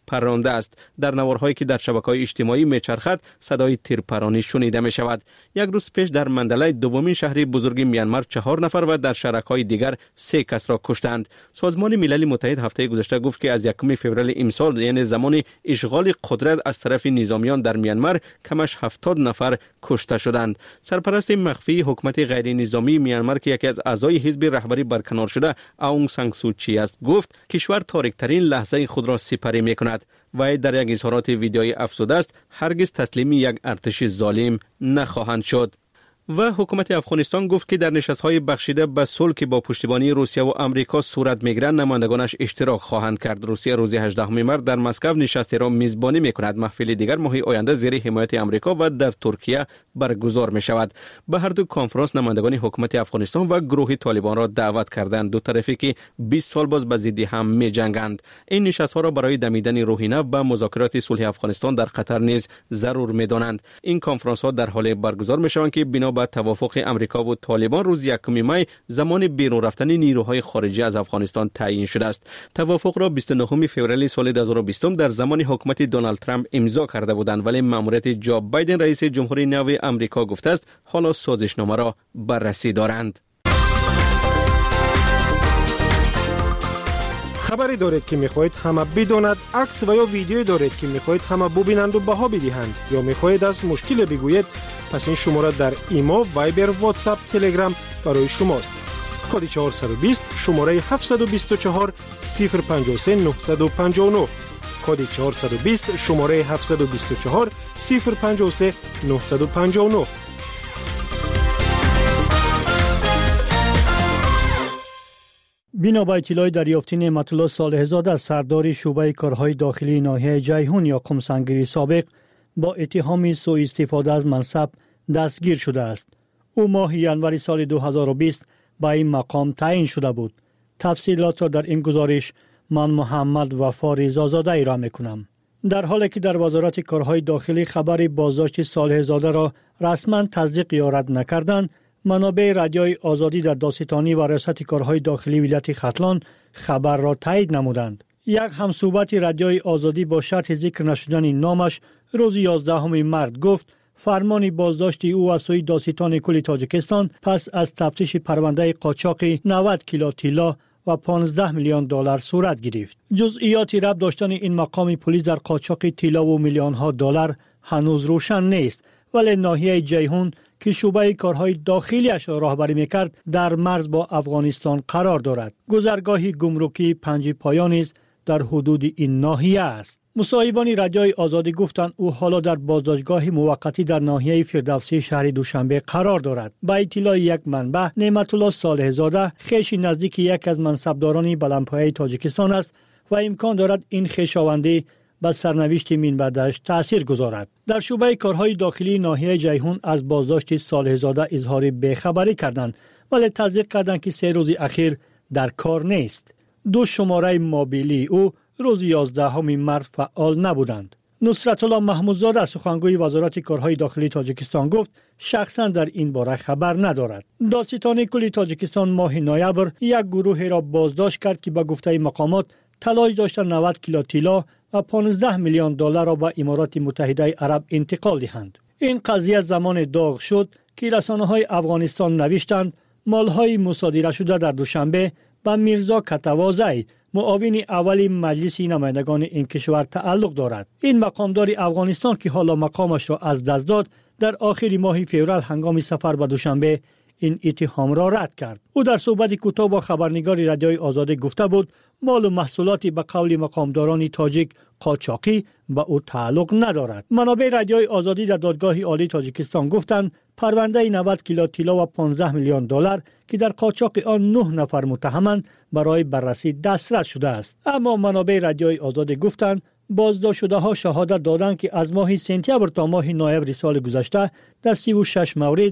پرانده است. در نوارهایی که در شبکه‌های اجتماعی میچرخد صدای تیرپرانی شنیده می شود. یک روز پیش در مندلای دومین شهر بزرگ میانمار 4 نفر و در شهرهای دیگر 3 کس را کشتند. سازمان ملل متحد هفته گذشته گفت که از 1 فوریه امسال یعنی زمان اشغال قدرت از طرف نظامیان در میانمار کمش 70 نفر کشته شدند. سرپرست مخفی حکومت غیر نظامی میانمار که یکی از اعضای حزب رهبری برکنار شده آونگ سان سو چی است گفت کشور تاریک‌ترین لحظه خود را سپری می‌کند و در یک اظهارات ویدیویی افزوده است هرگز تسلیم یک ارتش ظالم نخواهند شد. و حکومت افغانستان گفت که در نشست‌های بخشیده به صلح که با پشتیبانی روسیه و آمریکا صورت می‌گیرد نمایندگانش اشتراک خواهند کرد. روسیه روز 18 مارس در مسکو نشستی را میزبانی می‌کند. محفل دیگر ماه آینده زیر حمایت آمریکا و در ترکیه برگزار می‌شود. به هر دو کنفرانس نمایندگان حکومت افغانستان و گروه طالبان را دعوت کردند. دو طرفی که 20 سال باز به ضد هم می‌جنگند. این نشست‌ها را برای دمیدن روح نو به مذاکرات صلح افغانستان در قطر نیز ضرور می‌دانند. این کنفرانس‌ها در حال برگزار می‌شوند که بنا به توافق امریکا و طالبان روز 1 می زمان بیرون رفتن نیروهای خارجی از افغانستان تعیین شده است. توافق را 29 فوریه سال 2020 در زمان حکومت دونالد ترامپ امضا کرده بودند ولی ماموریت جو بایدن رئیس جمهوری نو امریکا گفته است حالا سازشنامه را بررسی دارند. خبری دارید که می‌خواهید همه بداند، عکس و یا ویدیویی دارید که می‌خواهید همه ببینند و بها بدهند یا می‌خواهید از مشکل بگویید، پس این شماره در ایما، وایبر، واتساپ، تلگرام برای شماست. کد 420 شماره 724 053 959 کد 420 شماره 724 053 959. بنا به اطلاع دریافتی نعمت الله صالح زاده سردار شعبه کارهای داخلی ناحیه جیهون یا قمسنگری سابق با اتهام سوء استفاده از منصب دستگیر شده است. او ماه ژانویه سال 2020 به این مقام تعیین شده بود. تفصیلات را در این گزارش من محمد وفا رضازاده ارائه می‌کنم. در حالی که در وزارت کارهای داخلی خبر بازداشت صالح زاده را رسما تصدیق یا رد نکردند، منابع رادیوی آزادی در داستانی و ریاست کارهای داخلی ولایت ختلان خبر را تایید نمودند. یک همصحبت رادیوی آزادی با شرط ذکر نشدن نامش روز 11 مارس گفت فرمان بازداشت او از سوی داستان کل تاجیکستان پس از تفتیش پرونده قاچاق 90 کیلو طلا و 15 میلیون دلار صورت گرفت. جزئیات ربط داشتن این مقام پلیس در قاچاق طلا و میلیون ها دلار هنوز روشن نیست، ولی ناحیه جیهون که شعبه کارهای داخلیش را راهبری میکرد در مرز با افغانستان قرار دارد. گذرگاه گمرکی پنج پایان است در حدود این ناحیه است. مصاحبان رادیوی آزادی گفتند او حالا در بازداشتگاه موقتی در ناحیه فردوسی شهر دوشنبه قرار دارد. با اطلاع یک منبع، نعمت الله صالح زاده خویش نزدیک یک از منصبداران بلندپایه تاجیکستان است و امکان دارد این خویشاوندی به سرنوشت من بعدش تأثیر گذارد. در شعبه کارهای داخلی ناحیه جیهون از بازداشت صالح زاده اظهار بیخبری کردند، ولی تصدیق کردند که 3 روز اخیر در کار نیست. 2 شماره موبیلی او روز 11 مارس فعال نبودند. نصرت الله محمودزاده سخنگوی وزارت کارهای داخلی تاجیکستان گفت شخصا در این باره خبر ندارد. دادستان کل تاجیکستان ماه نوامبر یک گروه را بازداشت کرد که به گفته مقامات تلاش داشتند 90 کیلو طلا و 15 میلیون دلار را به امارات متحده عرب انتقال دهند. این قضیه زمان داغ شد که رسانه‌های افغانستان نوشتند مال‌های مصادره شده در دوشنبه به میرزا کتوازی معاون اول مجلس نمایندگان این کشور تعلق دارد. این مقامدار افغانستان که حالا مقامش را از دست داد در آخر ماه فوریه هنگام سفر به دوشنبه این اتهام را رد کرد. او در صحبت کوتاه با خبرنگار رادیوی آزادی گفته بود مال و محصولاتی به قول مقامداران تاجیک قاچاقی به او تعلق ندارد. منابع رادیوی آزادی در دادگاه عالی تاجیکستان گفتند پرونده 90 کیلو طلا و 15 میلیون دلار که در قاچاق آن 9 نفر متهمند برای بررسی دسترس شده است. اما منابع رادیوی آزادی گفتند بازداشت شده ها شهادت دادند که از ماه سپتامبر تا ماه نوامبر سال گذشته در 36 مورد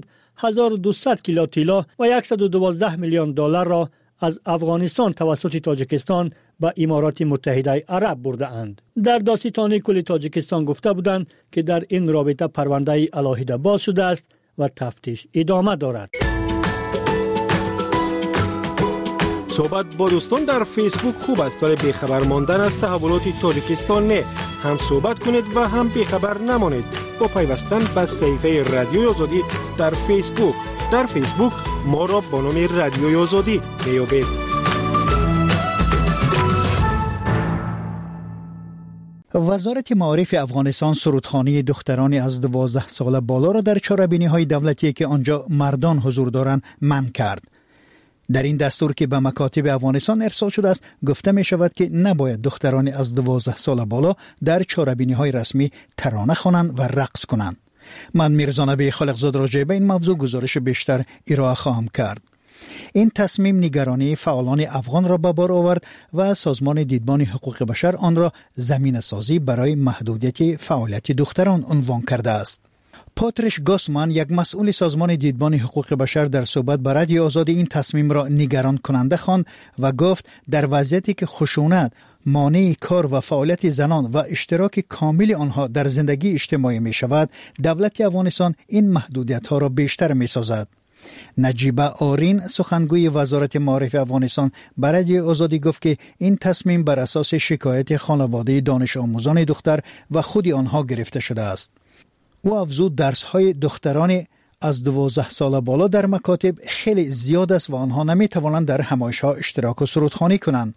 1200 کیلو طلا و 112 میلیون دلار را از افغانستان توسط تاجیکستان به امارات متحده عرب برده اند. در دادستانی کل تاجیکستان گفته بودند که در این رابطه پرونده علیحده باز شده است و تفتیش ادامه دارد. صحبت با دوستان در فیسبوک خوب است ولی بیخبر ماندن از تحولات تاجیکستان نه. هم صحبت کنید و هم بیخبر نمانید با پیوستن به صفحه رادیوی آزادی در فیسبوک. در فیسبوک ما را با نام رادیوی آزادی میابید. وزارت معارف افغانستان سرودخانه دختران از 12 سال بالا را در چهاربینی‌های دولتی که آنجا مردان حضور دارند منع کرد. در این دستور که به مکاتب افغانستان ارسال شده است گفته می شود که نباید دختران از 12 سال بالا در چهاربینی‌های رسمی ترانه خوانند و رقص کنند. من میرزا نبی خالقزاد راجع به این موضوع گزارش بیشتر ارائه خواهم کرد. این تصمیم نگرانی فعالان افغان را به بار آورد و سازمان دیدبان حقوق بشر آن را زمینه سازی برای محدودیت فعالیت دختران عنوان کرده است. پاتریش گاسمان یک مسئول سازمان دیدبان حقوق بشر در صحبت با رادیو آزادی این تصمیم را نگران کننده خواند و گفت در وضعیتی که خشونت مانع کار و فعالیت زنان و اشتراک کامل آنها در زندگی اجتماعی می شود، دولت افغانستان این محدودیت ها را بیشتر می سازد. نجیبه آرین سخنگوی وزارت معارف افغانستان برای آزادی گفت که این تصمیم بر اساس شکایت خانواده دانش آموزان دختر و خود آنها گرفته شده است. او افزود درس‌های دختران از 12 سال بالا در مکاتب خیلی زیاد است و آنها نمی توانند در همایش‌ها اشتراک و سرودخوانی کنند.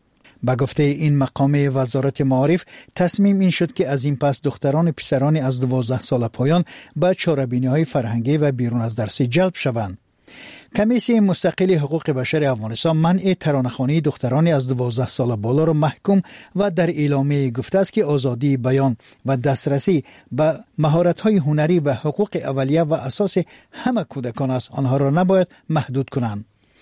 با گفته این مقام وزارت معارف تصمیم این شد که از این پس دختران پسران از 12 سال پایان به چهاربینی‌های فرهنگی و بیرون از درسی جلب شوند. کمیسیون مستقل حقوق بشر افغانستان منع ترانه‌خوانی دختران از 12 سال بالا را محکوم و در اعلامیه گفته است که آزادی بیان و دسترسی به مهارت‌های هنری و حقوق اولیه و اساس همه کودکان است، آنها را نباید محدود کنند.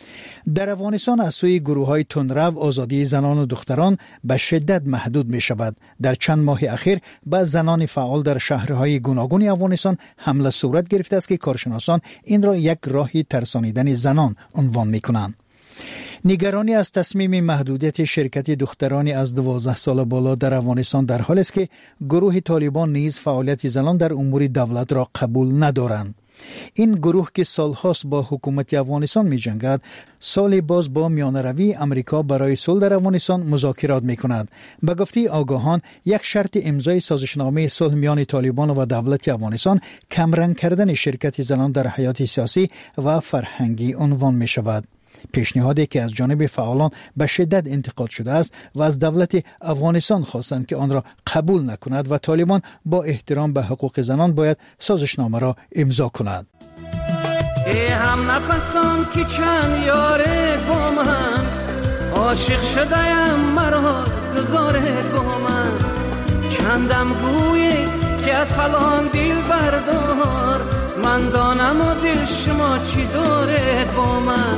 در افغانستان از سوی گروه‌های تندرو آزادی زنان و دختران به شدت محدود می شود. در چند ماه اخیر به زنان فعال در شهرهای گوناگون افغانستان حمله صورت گرفته است که کارشناسان این را یک راهی ترسانیدن زنان عنوان می کنند. نگرانی از تصمیم محدودیت شرکت دخترانی از 12 سال بالا در افغانستان در حالی است که گروه طالبان نیز فعالیت زنان در امور دولت را قبول ندارند. این گروه که سالهاست با حکومت افغانستان می جنگد، سال باز با میانروی امریکا برای صلح در افغانستان مذاکرات می کند. به گفته آگاهان یک شرط امضای سازشنامه صلح میان طالبان و دولت افغانستان کمرنگ کردن شرکت زنان در حیات سیاسی و فرهنگی عنوان می شود. پیشنهادی که از جانب فعالان به شدت انتقاد شده است و از دولت افغانستان خواستند که آن را قبول نکند و طالبان با احترام به حقوق زنان باید سازشنامه را امضا کند. ای هم نفسان که چند یاره با من عاشق شده‌ام مرا گذاره با من چندم گویی که از فلان دل بردار من دانم و دل شما چی داره با من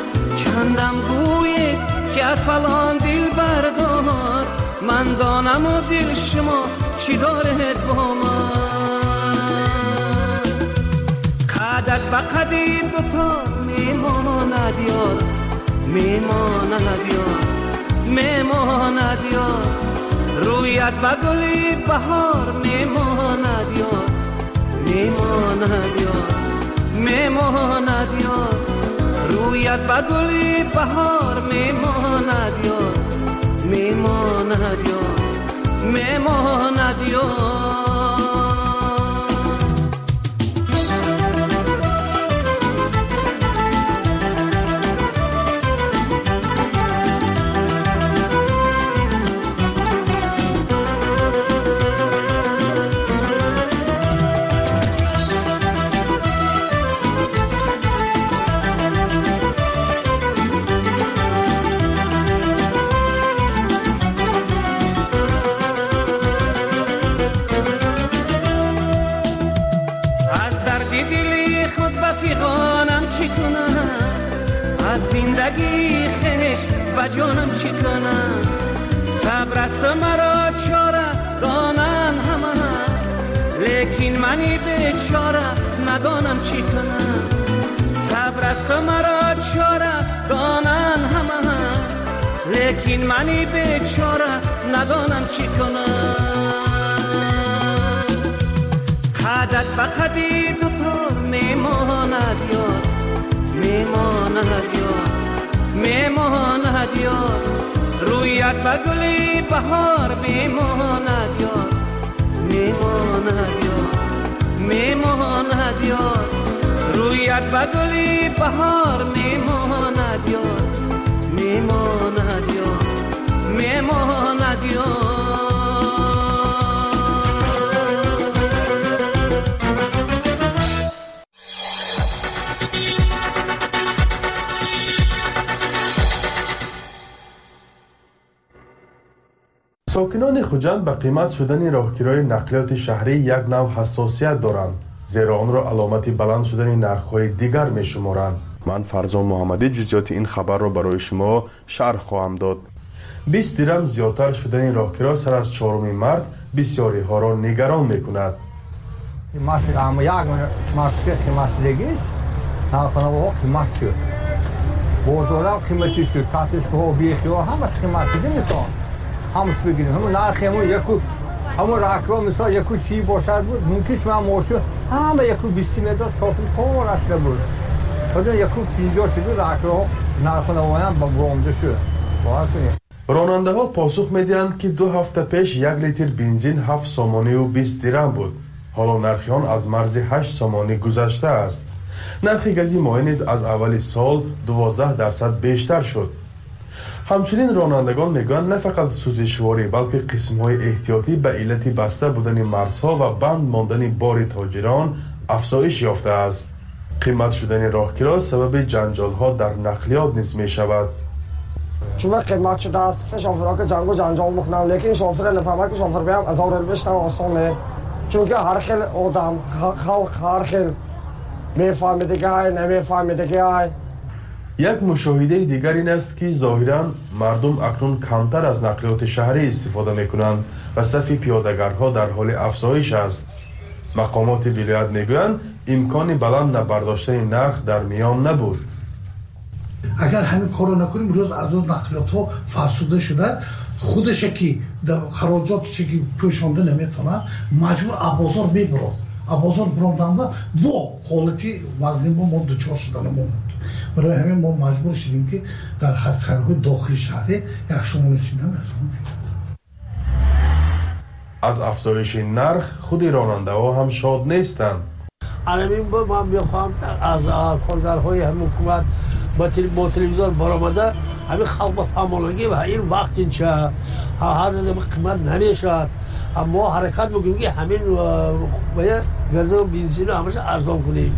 چندم گویی که از فلان دل بردار من دانم و دل شما چی داره با من قدت و قدی دوتا میماند یار میماند یار میماند یار رویت و گلی بهار میماند یار میماند یار میماند یار رویت و گلی بهار میماند یار میماند یار میماند یار زندگی خش و جانم چی کنم صبر است مرا چاره دانن همه لیکن منی بیچاره ندانم چی کنم صبر است مرا چاره دانن همه لیکن منی بیچاره ندانم چی کنم قدت و قدی دوتا میماند یار میماند یار میماند یار، رویت به گلی بهار میماند یار، میماند یار، میماند یار، رویت به گلی بهار میماند یار، میماند یار، میماند یار. ساکنان خوجند به قیمت شدن راهگیرهای نقلیات شهری یک نوع حساسیت دارند، زیرا آن را علامت بلند شدن نرخ‌های دیگر می‌شمارند. من فرزان محمدی جزئیات این خبر را برای شما شرح خواهم داد. 20 درم زیادتر شدن راهگیرها سر از 4 مارس بسیاری ها را نگران می‌کند. مثلا یک ماسک قیمتیش تلفن‌ها قیمت شد. بازارها قیمتی شد. کاتش‌ها بیخی‌ها همه قیمتی می‌سان. همش بگیریم همون نرخ همون یکو همون راکرو مثلا یکو 30 باشد بود ممکن شما ماشو همه یکو 20 متر شاپینگ کار اصلا بود بعد یکو 50 شد راکرو نرخ نوایان با برنده شد راننده ها پاسخ میدهند که 2 هفته پیش 1 لیتر بنزین 7 سامانی و 20 درم بود. حالا نرخ آن از مرز 8 سامانی گذشته است. نرخ گازی مایع نیز از اول سال 12% بیشتر شد. همچنین رانندگان میگویند نه فقط سوزشواری بلکه قسم‌های احتیاطی به علت بسته بودن مرزها و بند ماندن بار تاجران افزایش یافته است. قیمت شدن راهگیرها سبب جنجال‌ها در نقلیات نیز می‌شود. چون قیمت شده است شوفرها که جنگ و جنجال می‌کنند لیکن شوفر نفهمه که شوفر بیام از اول بشتن آسانه چون که هر خیل آدم خلق هر خیل میفهمه دیگه های نمیفهمه دیگه های. یک مشاهده دیگر این است که ظاهراً مردم اکنون کمتر از نقلیات شهری استفاده می‌کنند و صف پیاده‌گرها در حال افزایش است. مقامات ولایت میگویند امکان بلند نبرداشتن نرخ در میان نبود. اگر همین کارو نکنیم روز از نقلیات ها فرسوده شده خودش که خراجاتش که پوشانده نمیتونه مجبور بازار میبره. بازار براندن با حالتی وزن ما دچار شدن ما برای همین ما مجبور شدیم که در خط سرهای داخلی شهر یک شمال سینه از افزایش نرخ خود راننده ها هم شاد نیستند. همین با من میخوام که از کارگرهای هم حکومت با تلویزیون برآمده همین خلق بفهمانگی و این وقت اینچه هر نظام قیمت نمیشد اما حرکت میکنیم که همین گاز و بنزین رو همش ارزان کنیم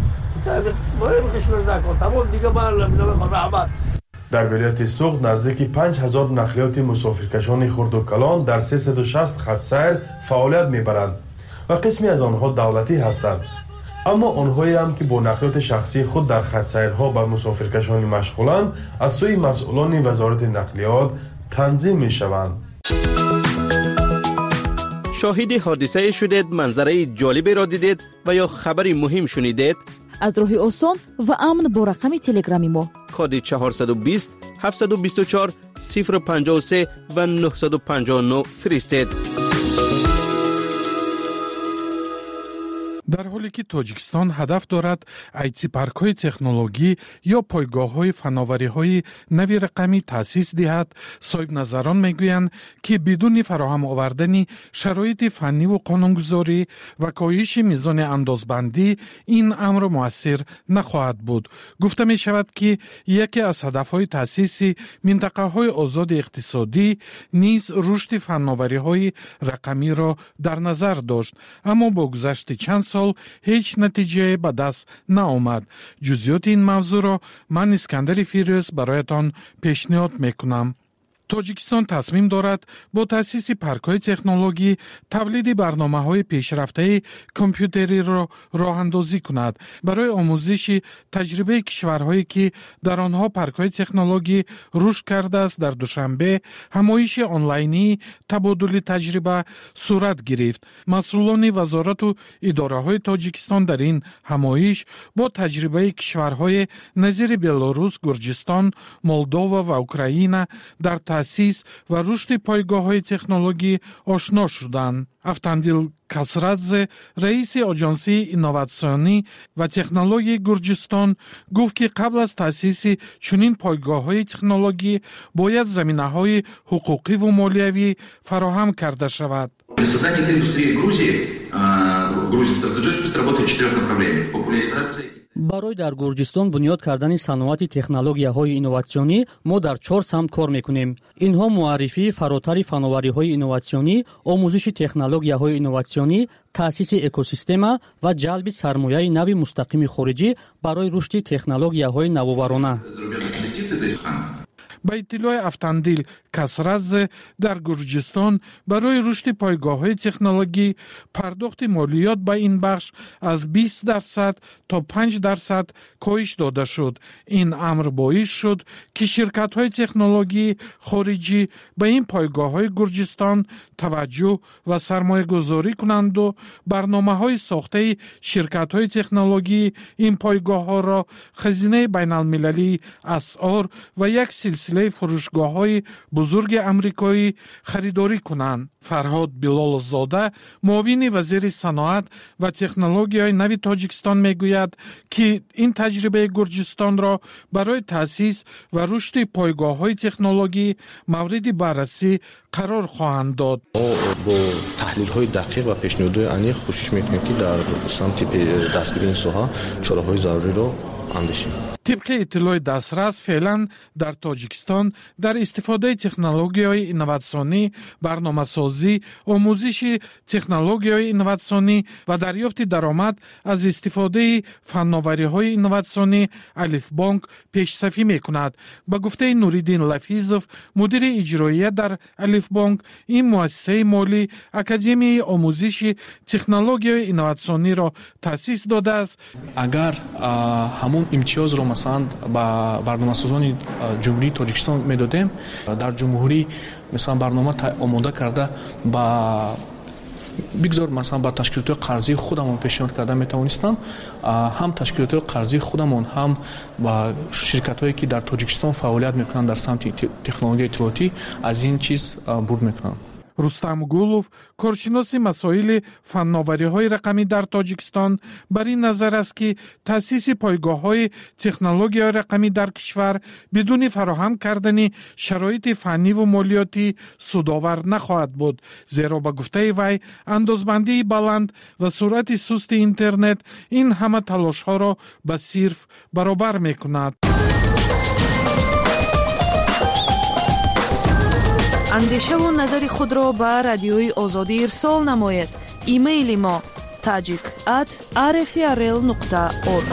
در ولایت سوخت نزدیک 5000 نقلیات مسافرکشان خرد و کلان در 360 خط سیر فعالیت میبرند و قسمی از آنها دولتی هستند، اما آنهایی هم که با نقلیات شخصی خود در خط سیرها به مسافرکشانی مشغولند از سوی مسئولان وزارت نقلیات تنظیم میشوند. شاهد حادثه شدید، منظره جالبی را دیدید و یا خبری مهم شنیدید؟ از راه آسان و امن با رقم تلگرامی ما کد 420 724 053 و 959 فرستید. در حالی که تاجیکستان هدف دارد ایتی پارک‌های تکنولوژی یا پایگاه‌های فناوری‌های نوی رقمی تأسیس دهد، صاحب نظران میگویند که بدون فراهم آوردن شرایط فنی و قانونگذاری و کاهش میزان اندازبندی این امر مؤثر نخواهد بود. گفته می شود که یکی از هدف‌های تأسیس منطقه‌های آزاد اقتصادی نیز رشد فناوری‌های رقمی را در نظر داشت، اما با گذشت چند سال هیچ نتیجه به دست نآمد. جزئیات این موضوع را من اسکندر فیروز برایتان پیشنهاد میکنم. تاجیکستان تصمیم دارد با تأسیس پارک‌های تکنولوژی تولید برنامه‌های پیشرفته کامپیوتری را راه اندازی کند برای آموزش تجربه کشورهایی که در آنها پارک‌های تکنولوژی رشد کرده است. در دوشنبه همایش آنلاینی تبادل تجربه صورت گرفت. مسئولان وزارت و اداره‌های تاجیکستان در این همایش با تجربه کشورهای نظیر بلاروس، گرجستان، مولداوا و اوکراین در تأسیس و رشد پایگاه‌های تکنولوژی آشنا شدند. افتاندیل کسرادزه رئیس آژانسی اینوواسیونی و تکنولوژی گرجستان گفت که قبل از تأسیس چنین پایگاه‌های تکنولوژی باید زمینه‌های حقوقی و مالیوی فراهم کرده شود. Для создания этой индустрии Грузия стратегически работает в 4 направлениях. Популяризация. барои дар Гурҷистон бунёд кардани саноати технологияҳои инноватсионӣ мо дар 4 самт кор мекунем. Инҳо муаррифии фаротари фановариҳои инноватсионӣ, омӯзиши технологияҳои инноватсионӣ, таъсиси экосистема ва ҷалби сармояи нави мустақими хориҷӣ барои рушди технологияҳои навоварона. با اطلاع افتاندیل کسرادзе در گرجستان برای رشد پایگاه‌های تکنولوژی پرداخت مالیات به این بخش از 20% تا 5% کاهش داده شد. این امر باعث شد که شرکت‌های تکنولوژی خارجی به این پایگاه‌های گرجستان توجه و سرمایه‌گذاری کنند و برنامه‌های ساخته شرکت‌های تکنولوژی این پایگاه‌ها را خزینه بین‌المللی اسعار و یک سلسله فروشگاه‌های بزرگ آمریکایی خریداری کنند. فرهاد بلالزاده معاون وزیر صنعت و تکنولوژی نو تاجیکستان میگوید که این تجربه گرجستان را برای تأسیس و رشد پایگاه‌های تکنولوژی مورد بررسی قرار خواهند داد. با تحلیل‌های دقیق و پیشنهادهای عمیق کوشش می‌کنیم که در سمت دستگیری این ساحه چاره‌های ضروری را اندیشیم. طبق اطلاع دسترس فعلا در تاجیکستان در استفاده تکنولوژی‌های اینوواسیونی، برنامه‌سازی، آموزش تکنولوژی‌های اینوواسیونی و دریافت درآمد از استفاده فناوری‌های اینوواسیونی الف بانک پیش‌صفی می‌کند. به گفته نوریدین لفیزوف مدیر اجرایی در الف بانک، این مؤسسه مالی اکادمی آموزش تکنولوژی‌های اینوواسیونی را تأسیس داده است. اگر همون امتیاز را مثلا با برنامه‌سازان جمهوری تاجیکستان میدادیم، در جمهوری مثلا برنامه آماده کرده با بگذار مثلا با تشکیلات قرضی خودمون پیشنهاد کرده میتوانستم هم تشکیلات قرضی خودمون هم با شرکت‌هایی که در تاجیکستان فعالیت میکنن در سمت تکنولوژی اطلاعاتی از این چیز برد میکنن. رستم گولوف کارشناس مسائل فناوری‌های رقمی در تاجیکستان بر این نظر است که تأسیس پایگاه‌های تکنولوژی رقمی در کشور بدون فراهم کردن شرایط فنی و مالیاتی سودآور نخواهد بود، زیرا به گفته وی اندازبندی بلند و سرعت سست اینترنت این همه تلاش‌ها را به صرف برابر می‌کند. اندیشه و نظر خود را به رادیوی آزادی ارسال نماید. ایمیل ما tajik@rfrl.org.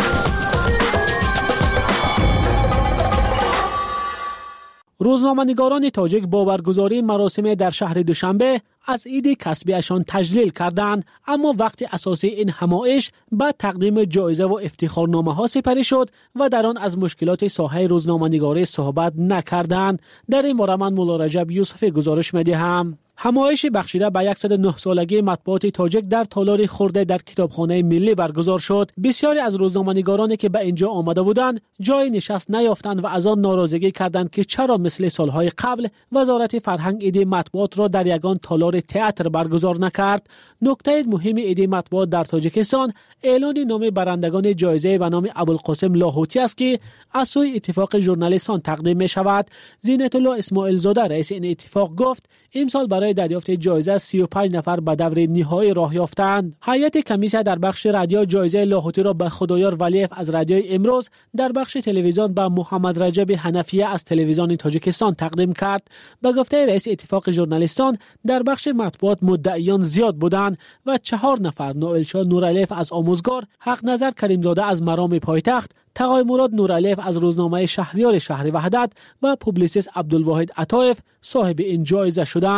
روزنامه‌نگاران تاجیک با برگزاری مراسم در شهر دوشنبه از عید کسبیشان تجلیل کردند، اما وقت اساسی این همایش به تقدیم جایزه و افتخارنامه ها سپری شد و در آن از مشکلات ساحه روزنامه‌نگاری صحبت نکردند. در این باره من مولا رجب یوسف گزارش می‌دهم. همایش بخشیده به 109 سالگی مطبوعات تاجیک در تالار خرده در کتابخانه ملی برگزار شد. بسیاری از روزنامه‌نگارانی که به اینجا آمده بودند جای نشست نیافتند و از آن ناراضگی کردند که چرا مثل سالهای قبل وزارت فرهنگ عید مطبوعات را در یگان تالار تئاتر برگزار نکرد. نکته مهم عید مطبوعات در تاجیکستان اعلان نام برندگان جایزه به نام ابوالقاسم لاهوتی است که از سوی اتفاق ژورنالیستان تقدیم می شود. زینت الله اسماعیل زاده رئیس این اتفاق گفت امسال برای دریافت جایزه 35 نفر به دور نهایی راه یافتند. هیئت کمیسیون در بخش رادیو جایزه لاهوتی را به خدایار ولیف از رادیوی امروز، در بخش تلویزیون به محمد رجب حنفیه از تلویزیون تاجیکستان تقدیم کرد. به گفته رئیس اتفاق ژورنالیستان در بخش مطبوعات مدعیان زیاد بودند و 4 نفر نوئلشاه نورالیف از آموزگار، حق نظر کریمزاده از مرام پایتخت، تقای مراد نورالیف از روزنامه شهریار شهر وحدت و پوبلیسیست عبدالواحد عطایف صاحب این جایزه شدند.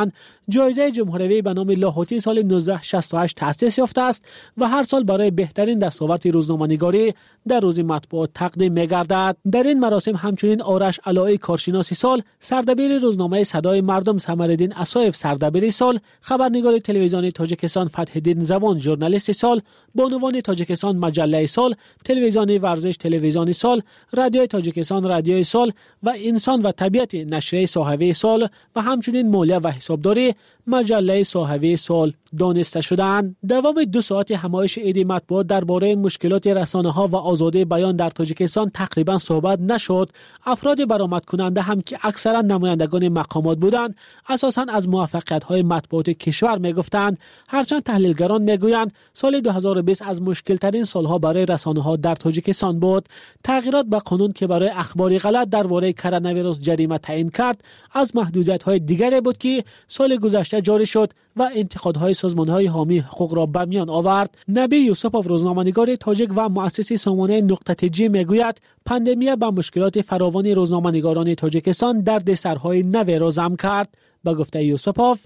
جایزه جمهوری به نام لاهوتی سال 1968 تأسیس یافته است و هر سال برای بهترین دستاورد روزنامه‌نگاری در روز مطبوعات تقدیم می‌گردد. در این مراسم همچنین آرش علایی کارشناس سال، سردبیر روزنامه صدای مردم ثمرالدین اسایف سردبیر سال، خبرنگار تلویزیون تاجیکستان فتح‌الدین زبان ژورنالیست سال، بانوان تاجیکستان مجله سال، تلویزیون ورزش تلویزیون سال، رادیو تاجیکستان رادیوی سال و انسان و طبیعت نشریه صحافی سال و همچنین مالیه و حسابداری مجله صحافی سال دانسته شدند. دوام 2 ساعت همایش عید مطبوعات درباره مشکلات رسانه‌ها و آزادی بیان در تاجیکستان تقریبا صحبت نشد. افراد برآمد کننده هم که اکثرا نمایندگان مقامات بودند، اساساً از موفقیت‌های مطبوعات کشور می‌گفتند، هرچند تحلیلگران می‌گویند سال 2020 از مشکل‌ترین سال‌ها برای رسانه‌ها در تاجیکستان بود. تغییرات به قانون که برای اخبار غلط درباره کرونا ویروس جریمه تعیین کرد، از محدودیت‌های دیگری بود که سال گذشته جاری شد و انتقادهای سازمان‌های حامی حقوق را به میان آورد. نبی یوسفوف روزنامه‌نگار تاجیک و مؤسس سامانه نقطه جی میگوید پاندمی به مشکلات فراوان روزنامه‌نگاران تاجیکستان دردسرهای نوی را ضم کرد. به گفته یوسفوف،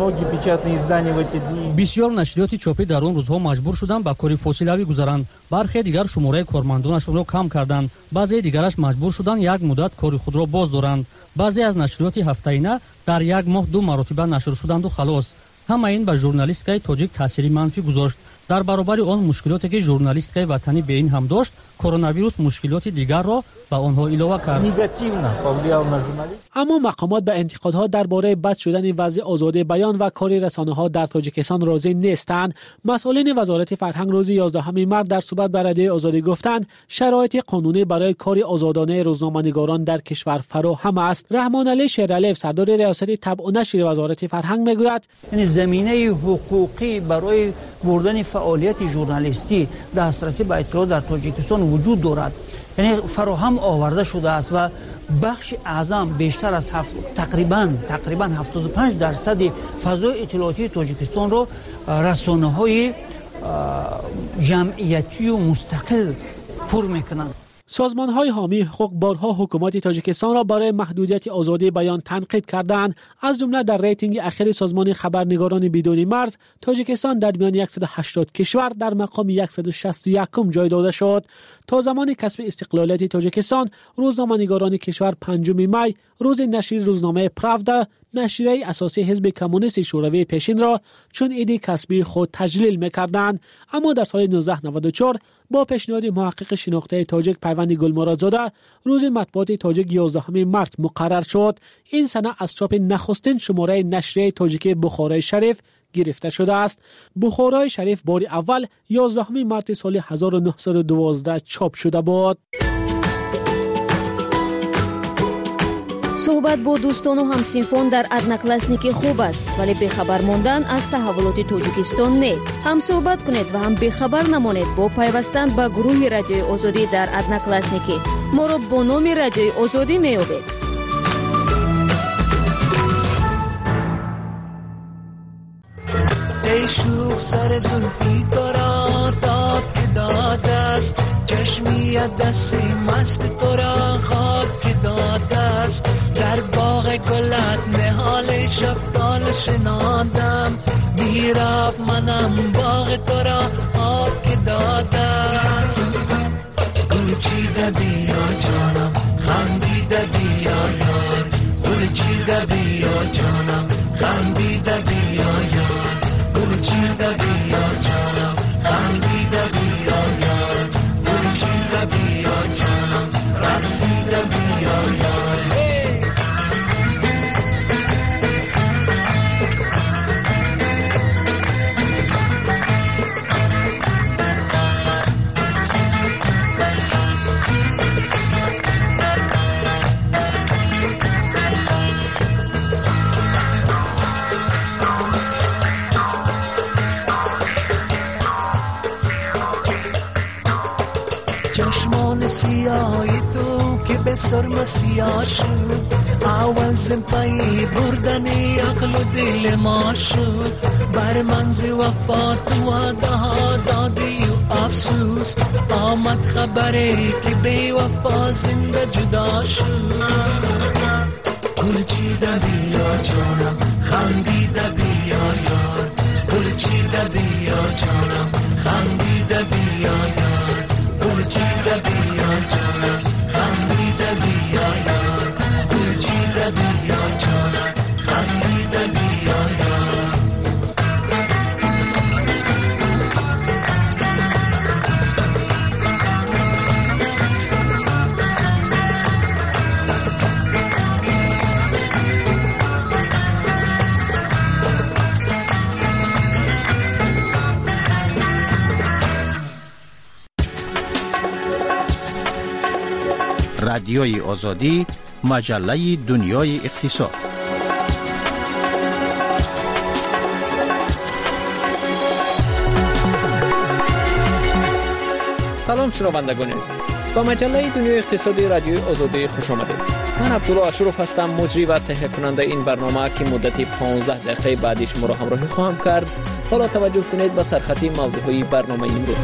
بسیار نشریات چاپی در اون روزها مجبور شدند به کاری فاصله‌ای گذارند. برخی دیگر شماره کارمندانشان را کم کردند. بعضی دیگرش مجبور شدند یک مدت کاری خود را باز دارند. بعضی از نشریات هفته‌ایانه در یک ماه 2 مرتبه نشر شدند و خلاص. همه این به ژورنالیستیکای تاجیک تاثیری منفی گذاشت. در برابر آن مشکلاتی که ژورنالیستیکای وطنی به این هم داشت، کرونا ویروس مشکلات دیگر را به آنها علاوه کرد. اما مقامات به انتقادها درباره بد شدن وضع آزادی بیان و کار رسانه‌ها در تاجیکستان راضی نیستند. مسئولین وزارت فرهنگ روز 11 مارس در صحبت با رادیو آزادی گفتند شرایط قانونی برای کار آزادانه روزنامه‌نگاران در کشور فراهم است. رحمان علی شیرعلی سردار ریاست طبع و نشر وزارت فرهنگ میگوید یعنی زمینه حقوقی برای بردن فعالیت ژورنالیستی دسترسی به اطلاع در تاجیکستان وجود دارد، یعنی فراهم آورده شده است و بخش اعظم بیشتر از تقریبا 75% فضای اطلاعاتی تاجیکستان را رسانه‌های جمعیتی و مستقل پر میکنند. سازمان‌های حامی حقوق بارها حکومت تاجیکستان را برای محدودیت آزادی بیان تنقید کردند. از جمله در ریتینگ اخیر سازمان خبرنگاران بدون مرز، تاجیکستان در میان 180 کشور در مقام 161 جای داده شد. تا زمان کسب استقلالیت تاجیکستان، روزنامه‌نگاران کشور 5 می روز نشر روزنامه پراودا، نشریه اساسی حزب کمونیست شوروی پیشین را چون ایده کسبی خود تجلیل می‌کردند. اما در سال 1994 با پیشنهاد محقق شناخته تاجیک پیوند گلمرادزاده روز مطبوعات تاجیک 11 مارس مقرر شد. این سنه از چاپ نخستین شماره نشریه تاجیکی بخارای شریف گرفته شده است. بخارای شریف بار اول 11 مارس سال 1912 چاپ شده بود. صحبت با دوستان و همسینفان در ادناکلاسنیکی خوب است، ولی بخبر ماندن از تحولات تاجیکستان نه. هم صحبت کنید و هم بخبر نمانید با پیوستن به گروه رادیوی آزادی در ادناکلاسنیکی. ما را با نام رادیوی آزادی می‌یابید. ای شوخ سر زلفی تورا تاب که داد است، چشمی دستی مست تورا خواب که داد است. در باغ گلت نهال شفتال شنادم، بیراب منم باغ تورا آب که داد است. گل چیده بیا جانم، خندیده بیا یار، گل چیده بیا جانم، خندیده بیا یار، گل چیده بیا جانم، خندیده بیا یار، گل چیده بیا جانم، رقصیده بیا یار. چشمان سیاهی تو که به سرم سیاه شد، اول زمپایی بردنی عقل و دل ما شد. بر منز وفا تو وعده ها دادی و افسوس، آمد خبری که بی وفا زنده جدا شد. گل چیده بیا جانم، خندیده بیا یار گل چیده بیا جانم خندیده بیا یار گل چیده بیا جانم خندیده بیا یار گل چیده بیا جانم خندیده بیا یار رادیوی آزادی، مجله دنیای اقتصاد. سلام شنوندگان عزیز، با مجله دنیای اقتصادی رادیوی آزادی خوش آمدید. من عبدالله اشرف هستم، مجری و تهیه کننده این برنامه که مدت 15 دقیقه بعدی شما را همراهی خواهم کرد. حالا توجه کنید به سرخطی موضوعهای برنامه امروز.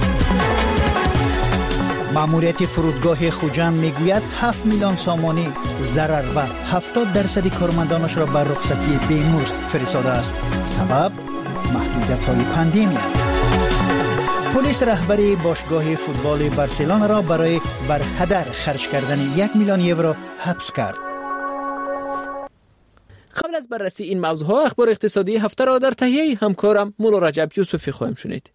ماموریت فرودگاه خوجند میگوید 7 میلیون سامانی ضرر و 70% کارمندانش را بر رخصتی بیمزد فرستاده است. سبب محدودیت‌های پاندمی. پلیس رهبری باشگاه فوتبال بارسلونا را برای بر هدر خرج کردن 1 میلیون یورو حبس کرد. قبل از بررسی این موضوعها اخبار اقتصادی هفته را در تهیه همکارم مولا رجب یوسفی خواهیم شنید.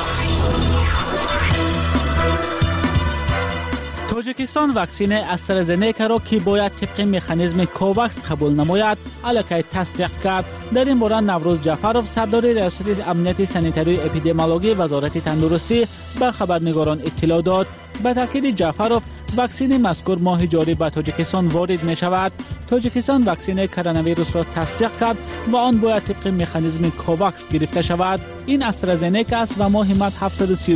تاجیکستان واکسن استرازنیکا را که باید طبق مکانیزم کوواکس قبول نماید الکی تصدیق کرد. در این باره نوروز جعفرов سردار ریاست امنیت سانیتری اپیدمیولوژی وزارت تندرستی به خبرنگاران اطلاع داد. به تاکید جعفرov واکسن مذکور ماه جاری به تاجیکستان وارد می شود. تاجیکستان واکسن کرونا ویروس را تصدیق کرد و آن باید طبق مکانیزم کوواکس گرفته شود. این استرازنیکا است و ماه مارس 730